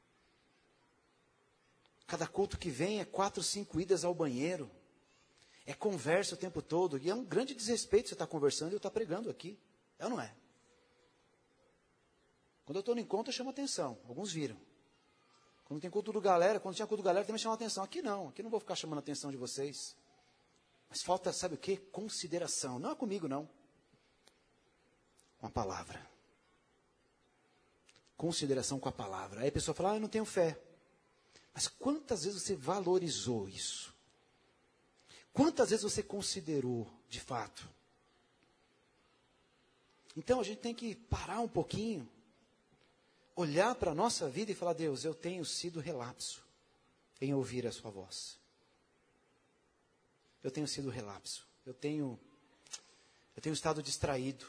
Cada culto que vem é quatro, cinco idas ao banheiro. É conversa o tempo todo. E é um grande desrespeito você estar conversando e eu estar pregando aqui. É ou não é? Quando eu estou no encontro, eu chamo atenção. Alguns viram. Quando tem culto do galera, quando tinha culto do galera, também chama atenção. Aqui não. Aqui não vou ficar chamando a atenção de vocês. Mas falta, sabe o quê? Consideração. Não é comigo, não. Com a palavra. Consideração com a palavra. Aí a pessoa fala, ah, eu não tenho fé. Mas quantas vezes você valorizou isso? Quantas vezes você considerou, de fato? Então, a gente tem que parar um pouquinho, olhar para a nossa vida e falar, Deus, eu tenho sido relapso em ouvir a sua voz. Eu tenho sido relapso. Eu tenho, eu tenho estado distraído.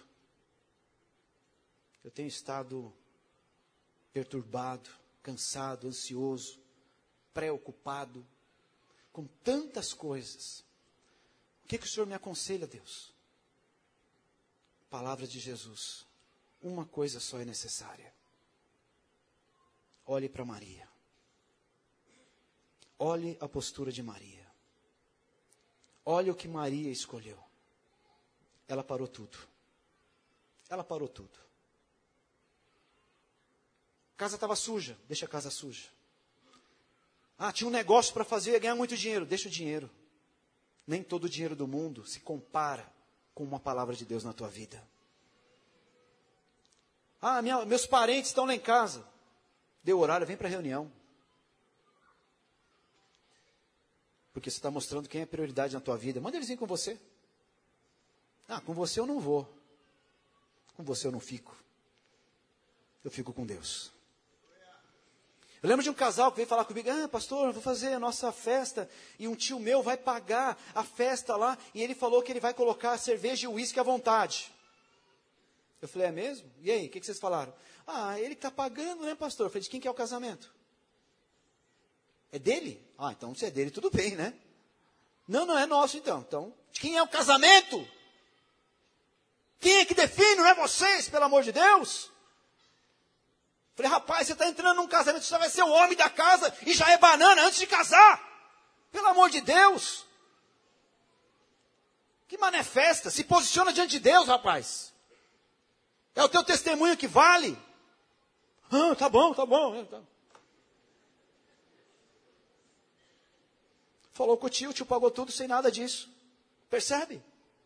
Eu tenho estado perturbado, cansado, ansioso, preocupado, com tantas coisas. O que, que o Senhor me aconselha, Deus? Palavra de Jesus. Uma coisa só é necessária. Olhe para Maria. Olhe a postura de Maria. Olhe o que Maria escolheu. Ela parou tudo. Ela parou tudo. A casa estava suja, deixa a casa suja. Ah, tinha um negócio para fazer, ia ganhar muito dinheiro, deixa o dinheiro. Nem todo o dinheiro do mundo se compara com uma palavra de Deus na tua vida. Ah, minha, meus parentes estão lá em casa. Deu horário, vem para a reunião. Porque você está mostrando quem é prioridade na tua vida. Manda eles vir com você. Ah, com você eu não vou. Com você eu não fico. Eu fico com Deus. Eu lembro de um casal que veio falar comigo, ah, pastor, eu vou fazer a nossa festa, e um tio meu vai pagar a festa lá, e ele falou que ele vai colocar cerveja e uísque à vontade. Eu falei, é mesmo? E aí, o que, que vocês falaram? Ah, ele que está pagando, né, pastor? Eu falei, de quem que é o casamento? É dele? Ah, então se é dele, tudo bem, né? Não, não é nosso então. Então, de quem é o casamento? Quem é que define, não é vocês, pelo amor de Deus? Falei, rapaz, você está entrando num casamento, você vai ser o homem da casa e já é banana antes de casar. Pelo amor de Deus. Que manifesta, se posiciona diante de Deus, rapaz. É o teu testemunho que vale. Ah, tá bom, tá bom. Tá. Falou com o tio, o tio pagou tudo sem nada disso. Percebe?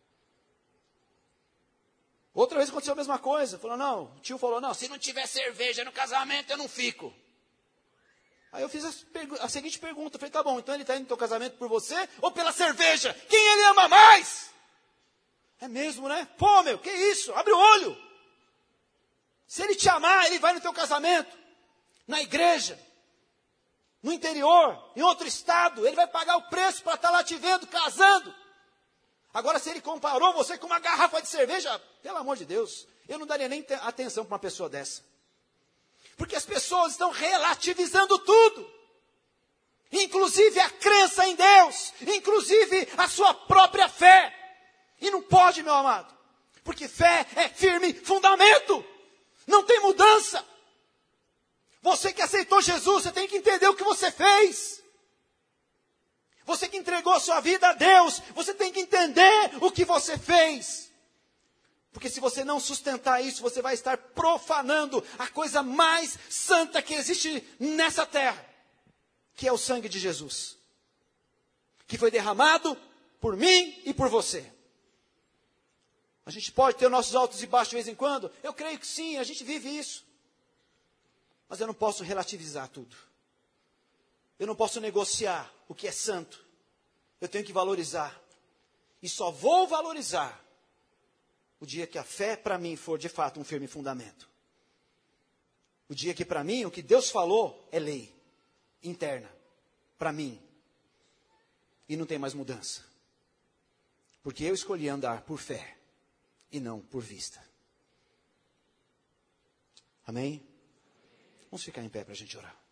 Outra vez aconteceu a mesma coisa. Falou, não, o tio falou, não, se não tiver cerveja no casamento, eu não fico. Aí eu fiz a, pergu- a seguinte pergunta. Falei, tá bom, então ele está indo no teu casamento por você ou pela cerveja? Quem ele ama mais? É mesmo, né? Pô, meu, que isso? Abre o olho. Se ele te amar, ele vai no teu casamento, na igreja, no interior, em outro estado. Ele vai pagar o preço para estar lá te vendo, casando. Agora, se ele comparou você com uma garrafa de cerveja, pelo amor de Deus, eu não daria nem te- atenção para uma pessoa dessa. Porque as pessoas estão relativizando tudo. Inclusive a crença em Deus, inclusive a sua própria fé. E não pode, meu amado. Porque fé é firme fundamento. Não tem mudança. Você que aceitou Jesus, você tem que entender o que você fez. Você que entregou a sua vida a Deus, você tem que entender o que você fez. Porque se você não sustentar isso, você vai estar profanando a coisa mais santa que existe nessa terra, que é o sangue de Jesus, que foi derramado por mim e por você. A gente pode ter nossos altos e baixos de vez em quando? Eu creio que sim, a gente vive isso. Mas eu não posso relativizar tudo. Eu não posso negociar o que é santo. Eu tenho que valorizar. E só vou valorizar o dia que a fé para mim for de fato um firme fundamento. O dia que para mim o que Deus falou é lei interna. Para mim. E não tem mais mudança. Porque eu escolhi andar por fé. E não por vista. Amém? Vamos ficar em pé para a gente orar.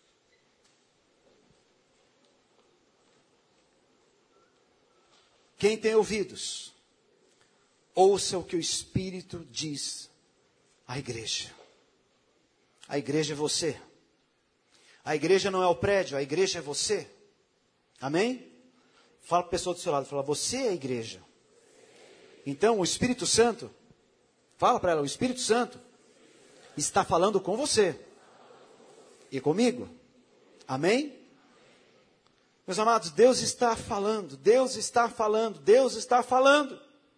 Quem tem ouvidos, ouça o que o Espírito diz à igreja. A igreja é você. A igreja não é o prédio, a igreja é você. Amém? Fala para a pessoa do seu lado, fala, você é a igreja. Então, o Espírito Santo, fala para ela, o Espírito Santo está falando com você e comigo. Amém? Meus amados, Deus está falando, Deus está falando, Deus está falando.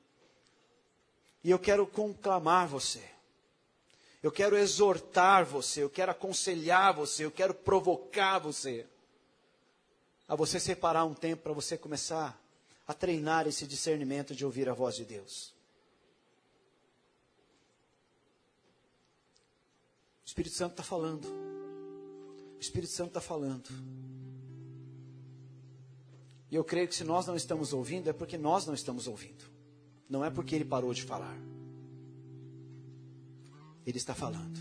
E eu quero conclamar você. Eu quero exortar você, eu quero aconselhar você, eu quero provocar você. A você separar um tempo para você começar a treinar esse discernimento de ouvir a voz de Deus. O Espírito Santo está falando. O Espírito Santo está falando. E eu creio que se nós não estamos ouvindo, é porque nós não estamos ouvindo. Não é porque Ele parou de falar. Ele está falando.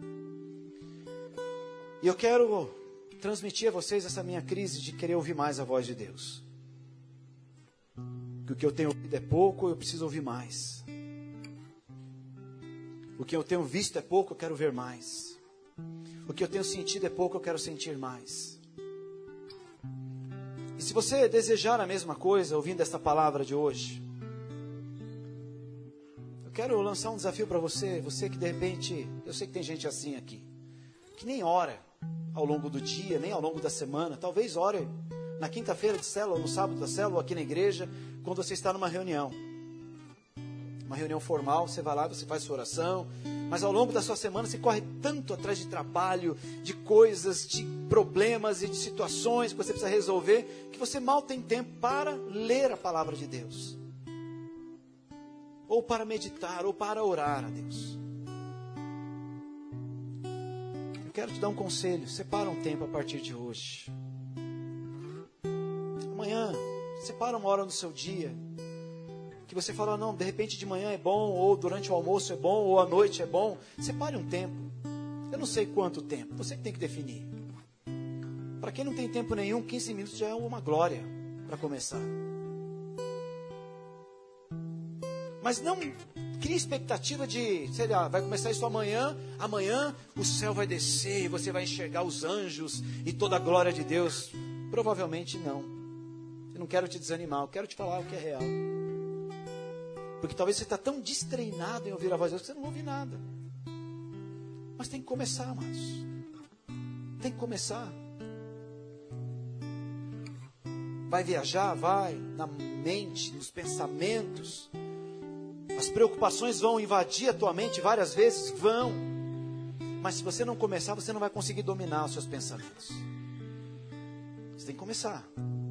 E eu quero transmitir a vocês essa minha crise de querer ouvir mais a voz de Deus. Que o que eu tenho ouvido é pouco, eu preciso ouvir mais. O que eu tenho visto é pouco, eu quero ver mais. O que eu tenho sentido é pouco, eu quero sentir mais. E se você desejar a mesma coisa, ouvindo esta palavra de hoje, eu quero lançar um desafio para você, você que de repente, eu sei que tem gente assim aqui, que nem ora ao longo do dia, nem ao longo da semana, talvez ore na quinta-feira de célula, no sábado da célula, aqui na igreja, quando você está numa reunião. Uma reunião formal, você vai lá, você faz sua oração, mas ao longo da sua semana você corre tanto atrás de trabalho, de coisas, de problemas e de situações que você precisa resolver, que você mal tem tempo para ler a palavra de Deus. Ou para meditar, ou para orar a Deus. Eu quero te dar um conselho, separa um tempo a partir de hoje. Amanhã, separa uma hora no seu dia, que você fala, não, de repente de manhã é bom, ou durante o almoço é bom, ou à noite é bom. Separe um tempo. Eu não sei quanto tempo, você que tem que definir. Para quem não tem tempo nenhum, quinze minutos já é uma glória para começar. Mas não crie expectativa de, sei lá, vai começar isso amanhã, amanhã o céu vai descer e você vai enxergar os anjos e toda a glória de Deus. Provavelmente não. Eu não quero te desanimar, eu quero te falar o que é real. Porque talvez você está tão destreinado em ouvir a voz de Deus que você não ouve nada. Mas tem que começar, amados. Tem que começar. Vai viajar? Vai. Na mente, nos pensamentos. As preocupações vão invadir a tua mente várias vezes? Vão. Mas se você não começar, você não vai conseguir dominar os seus pensamentos. Você tem que começar.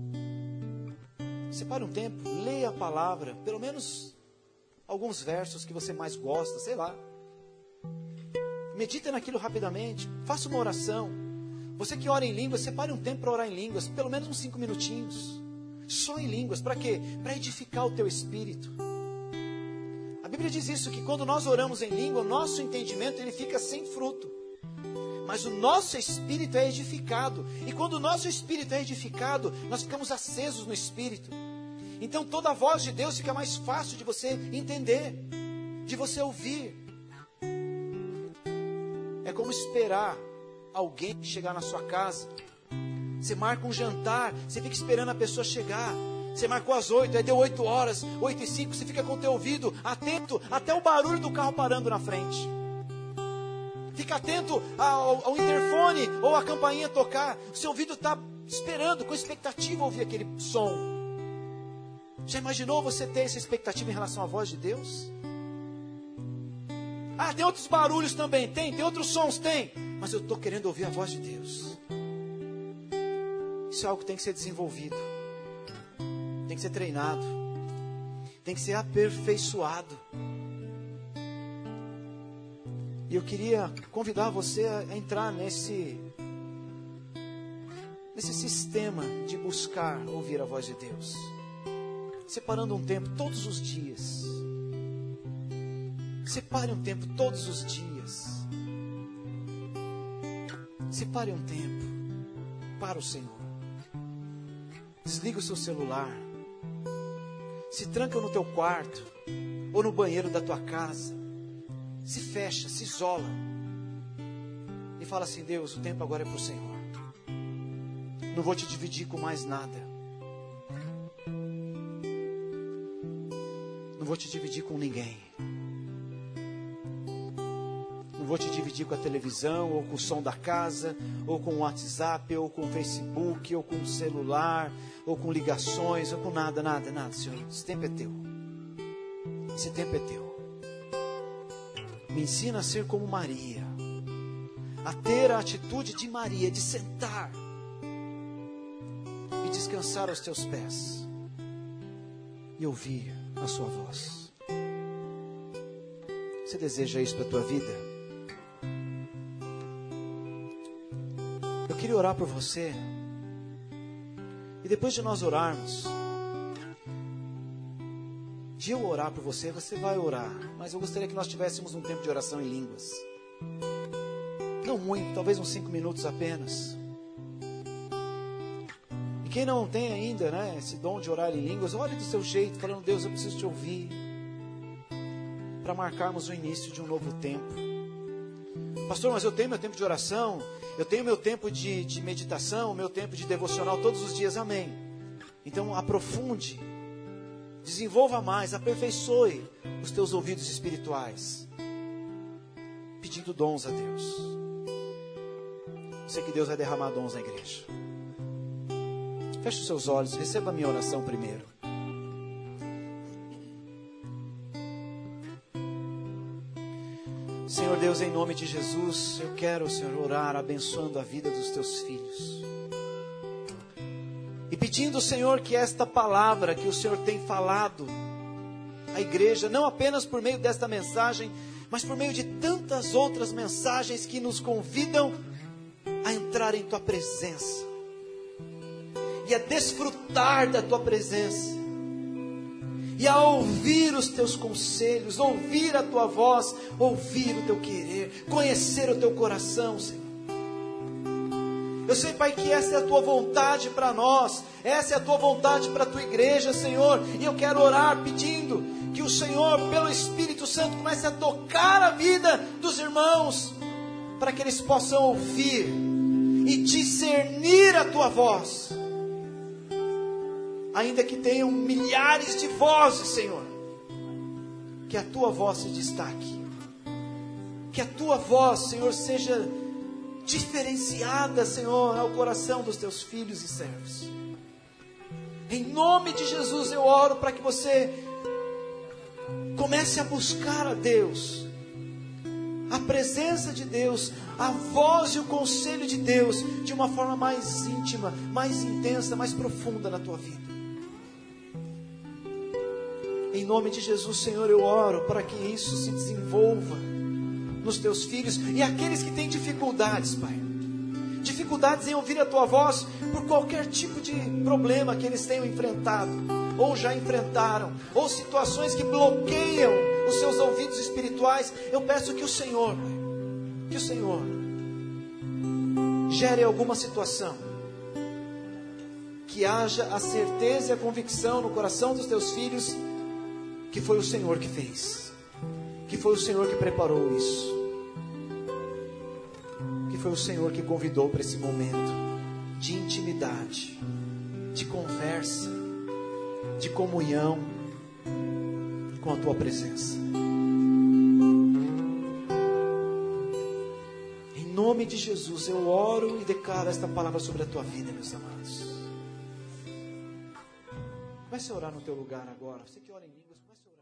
Separe um tempo, leia a palavra, pelo menos alguns versos que você mais gosta, sei lá. Medita naquilo rapidamente, faça uma oração. Você que ora em línguas, separe um tempo para orar em línguas, pelo menos uns cinco minutinhos. Só em línguas, para quê? Para edificar o teu espírito. A Bíblia diz isso, que quando nós oramos em língua, o nosso entendimento ele fica sem fruto. Mas o nosso espírito é edificado. E quando o nosso espírito é edificado, nós ficamos acesos no espírito. Então toda a voz de Deus fica mais fácil de você entender, de você ouvir. É como esperar alguém chegar na sua casa. Você marca um jantar, você fica esperando a pessoa chegar. Você marcou às oito, aí deu oito horas, oito e cinco, você fica com o teu ouvido atento até o barulho do carro parando na frente. Fica atento ao, ao interfone ou a campainha tocar. O seu ouvido está esperando, com expectativa, ouvir aquele som. Já imaginou você ter essa expectativa em relação à voz de Deus? Ah, tem outros barulhos também, tem, tem outros sons, tem. Mas eu estou querendo ouvir a voz de Deus. Isso é algo que tem que ser desenvolvido. Tem que ser treinado. Tem que ser aperfeiçoado. E eu queria convidar você a entrar nesse, nesse sistema de buscar ouvir a voz de Deus. Separando um tempo todos os dias. Separe um tempo todos os dias. Separe um tempo para o Senhor. Desliga o seu celular. Se tranca no teu quarto ou no banheiro da tua casa. Se fecha, se isola. E fala assim, Deus, o tempo agora é para o Senhor. Não vou te dividir com mais nada. Não vou te dividir com ninguém. Não vou te dividir com a televisão, ou com o som da casa, ou com o WhatsApp, ou com o Facebook, ou com o celular, ou com ligações, ou com nada, nada, nada, Senhor. Esse tempo é teu. Esse tempo é teu. Me ensina a ser como Maria, a ter a atitude de Maria, de sentar e descansar aos teus pés e ouvir a sua voz. Você deseja isso para a tua vida? Eu queria orar por você. E depois de nós orarmos, de eu orar por você, você vai orar. Mas eu gostaria que nós tivéssemos um tempo de oração em línguas. Não muito, talvez uns cinco minutos apenas. E quem não tem ainda, né, esse dom de orar em línguas, ore do seu jeito, falando, Deus, eu preciso te ouvir. Para marcarmos o início de um novo tempo. Pastor, mas eu tenho meu tempo de oração, eu tenho meu tempo de, de meditação, meu tempo de devocional todos os dias, amém. Então aprofunde, desenvolva mais, aperfeiçoe os teus ouvidos espirituais, pedindo dons a Deus. Eu sei que Deus vai derramar dons na igreja. Feche os seus olhos, receba a minha oração primeiro. Senhor Deus, em nome de Jesus, eu quero, Senhor, orar abençoando a vida dos teus filhos. E pedindo, Senhor, que esta palavra que o Senhor tem falado à igreja, não apenas por meio desta mensagem, mas por meio de tantas outras mensagens que nos convidam a entrar em tua presença e a desfrutar da tua presença e a ouvir os teus conselhos, ouvir a tua voz, ouvir o teu querer, conhecer o teu coração, Senhor. Eu sei, Pai, que essa é a tua vontade para nós, essa é a tua vontade para a tua igreja, Senhor, e eu quero orar pedindo que o Senhor, pelo Espírito Santo, comece a tocar a vida dos irmãos, para que eles possam ouvir e discernir a tua voz, ainda que tenham milhares de vozes, Senhor, que a tua voz se destaque, que a tua voz, Senhor, seja diferenciada, Senhor, ao coração dos teus filhos e servos. Em nome de Jesus eu oro para que você comece a buscar a Deus, a presença de Deus, a voz e o conselho de Deus, de uma forma mais íntima, mais intensa, mais profunda na tua vida. Em nome de Jesus, Senhor, eu oro para que isso se desenvolva nos teus filhos e aqueles que têm dificuldades, Pai. Dificuldades em ouvir a tua voz por qualquer tipo de problema que eles tenham enfrentado, ou já enfrentaram, ou situações que bloqueiam os seus ouvidos espirituais. Eu peço que o Senhor, Pai, que o Senhor gere alguma situação, que haja a certeza e a convicção no coração dos teus filhos, que foi o Senhor que fez, que foi o Senhor que preparou isso, que foi o Senhor que convidou para esse momento de intimidade, de conversa, de comunhão com a tua presença. Em nome de Jesus eu oro e declaro esta palavra sobre a tua vida, meus amados. Comece a orar no teu lugar agora. Você que ora em línguas, comece a orar.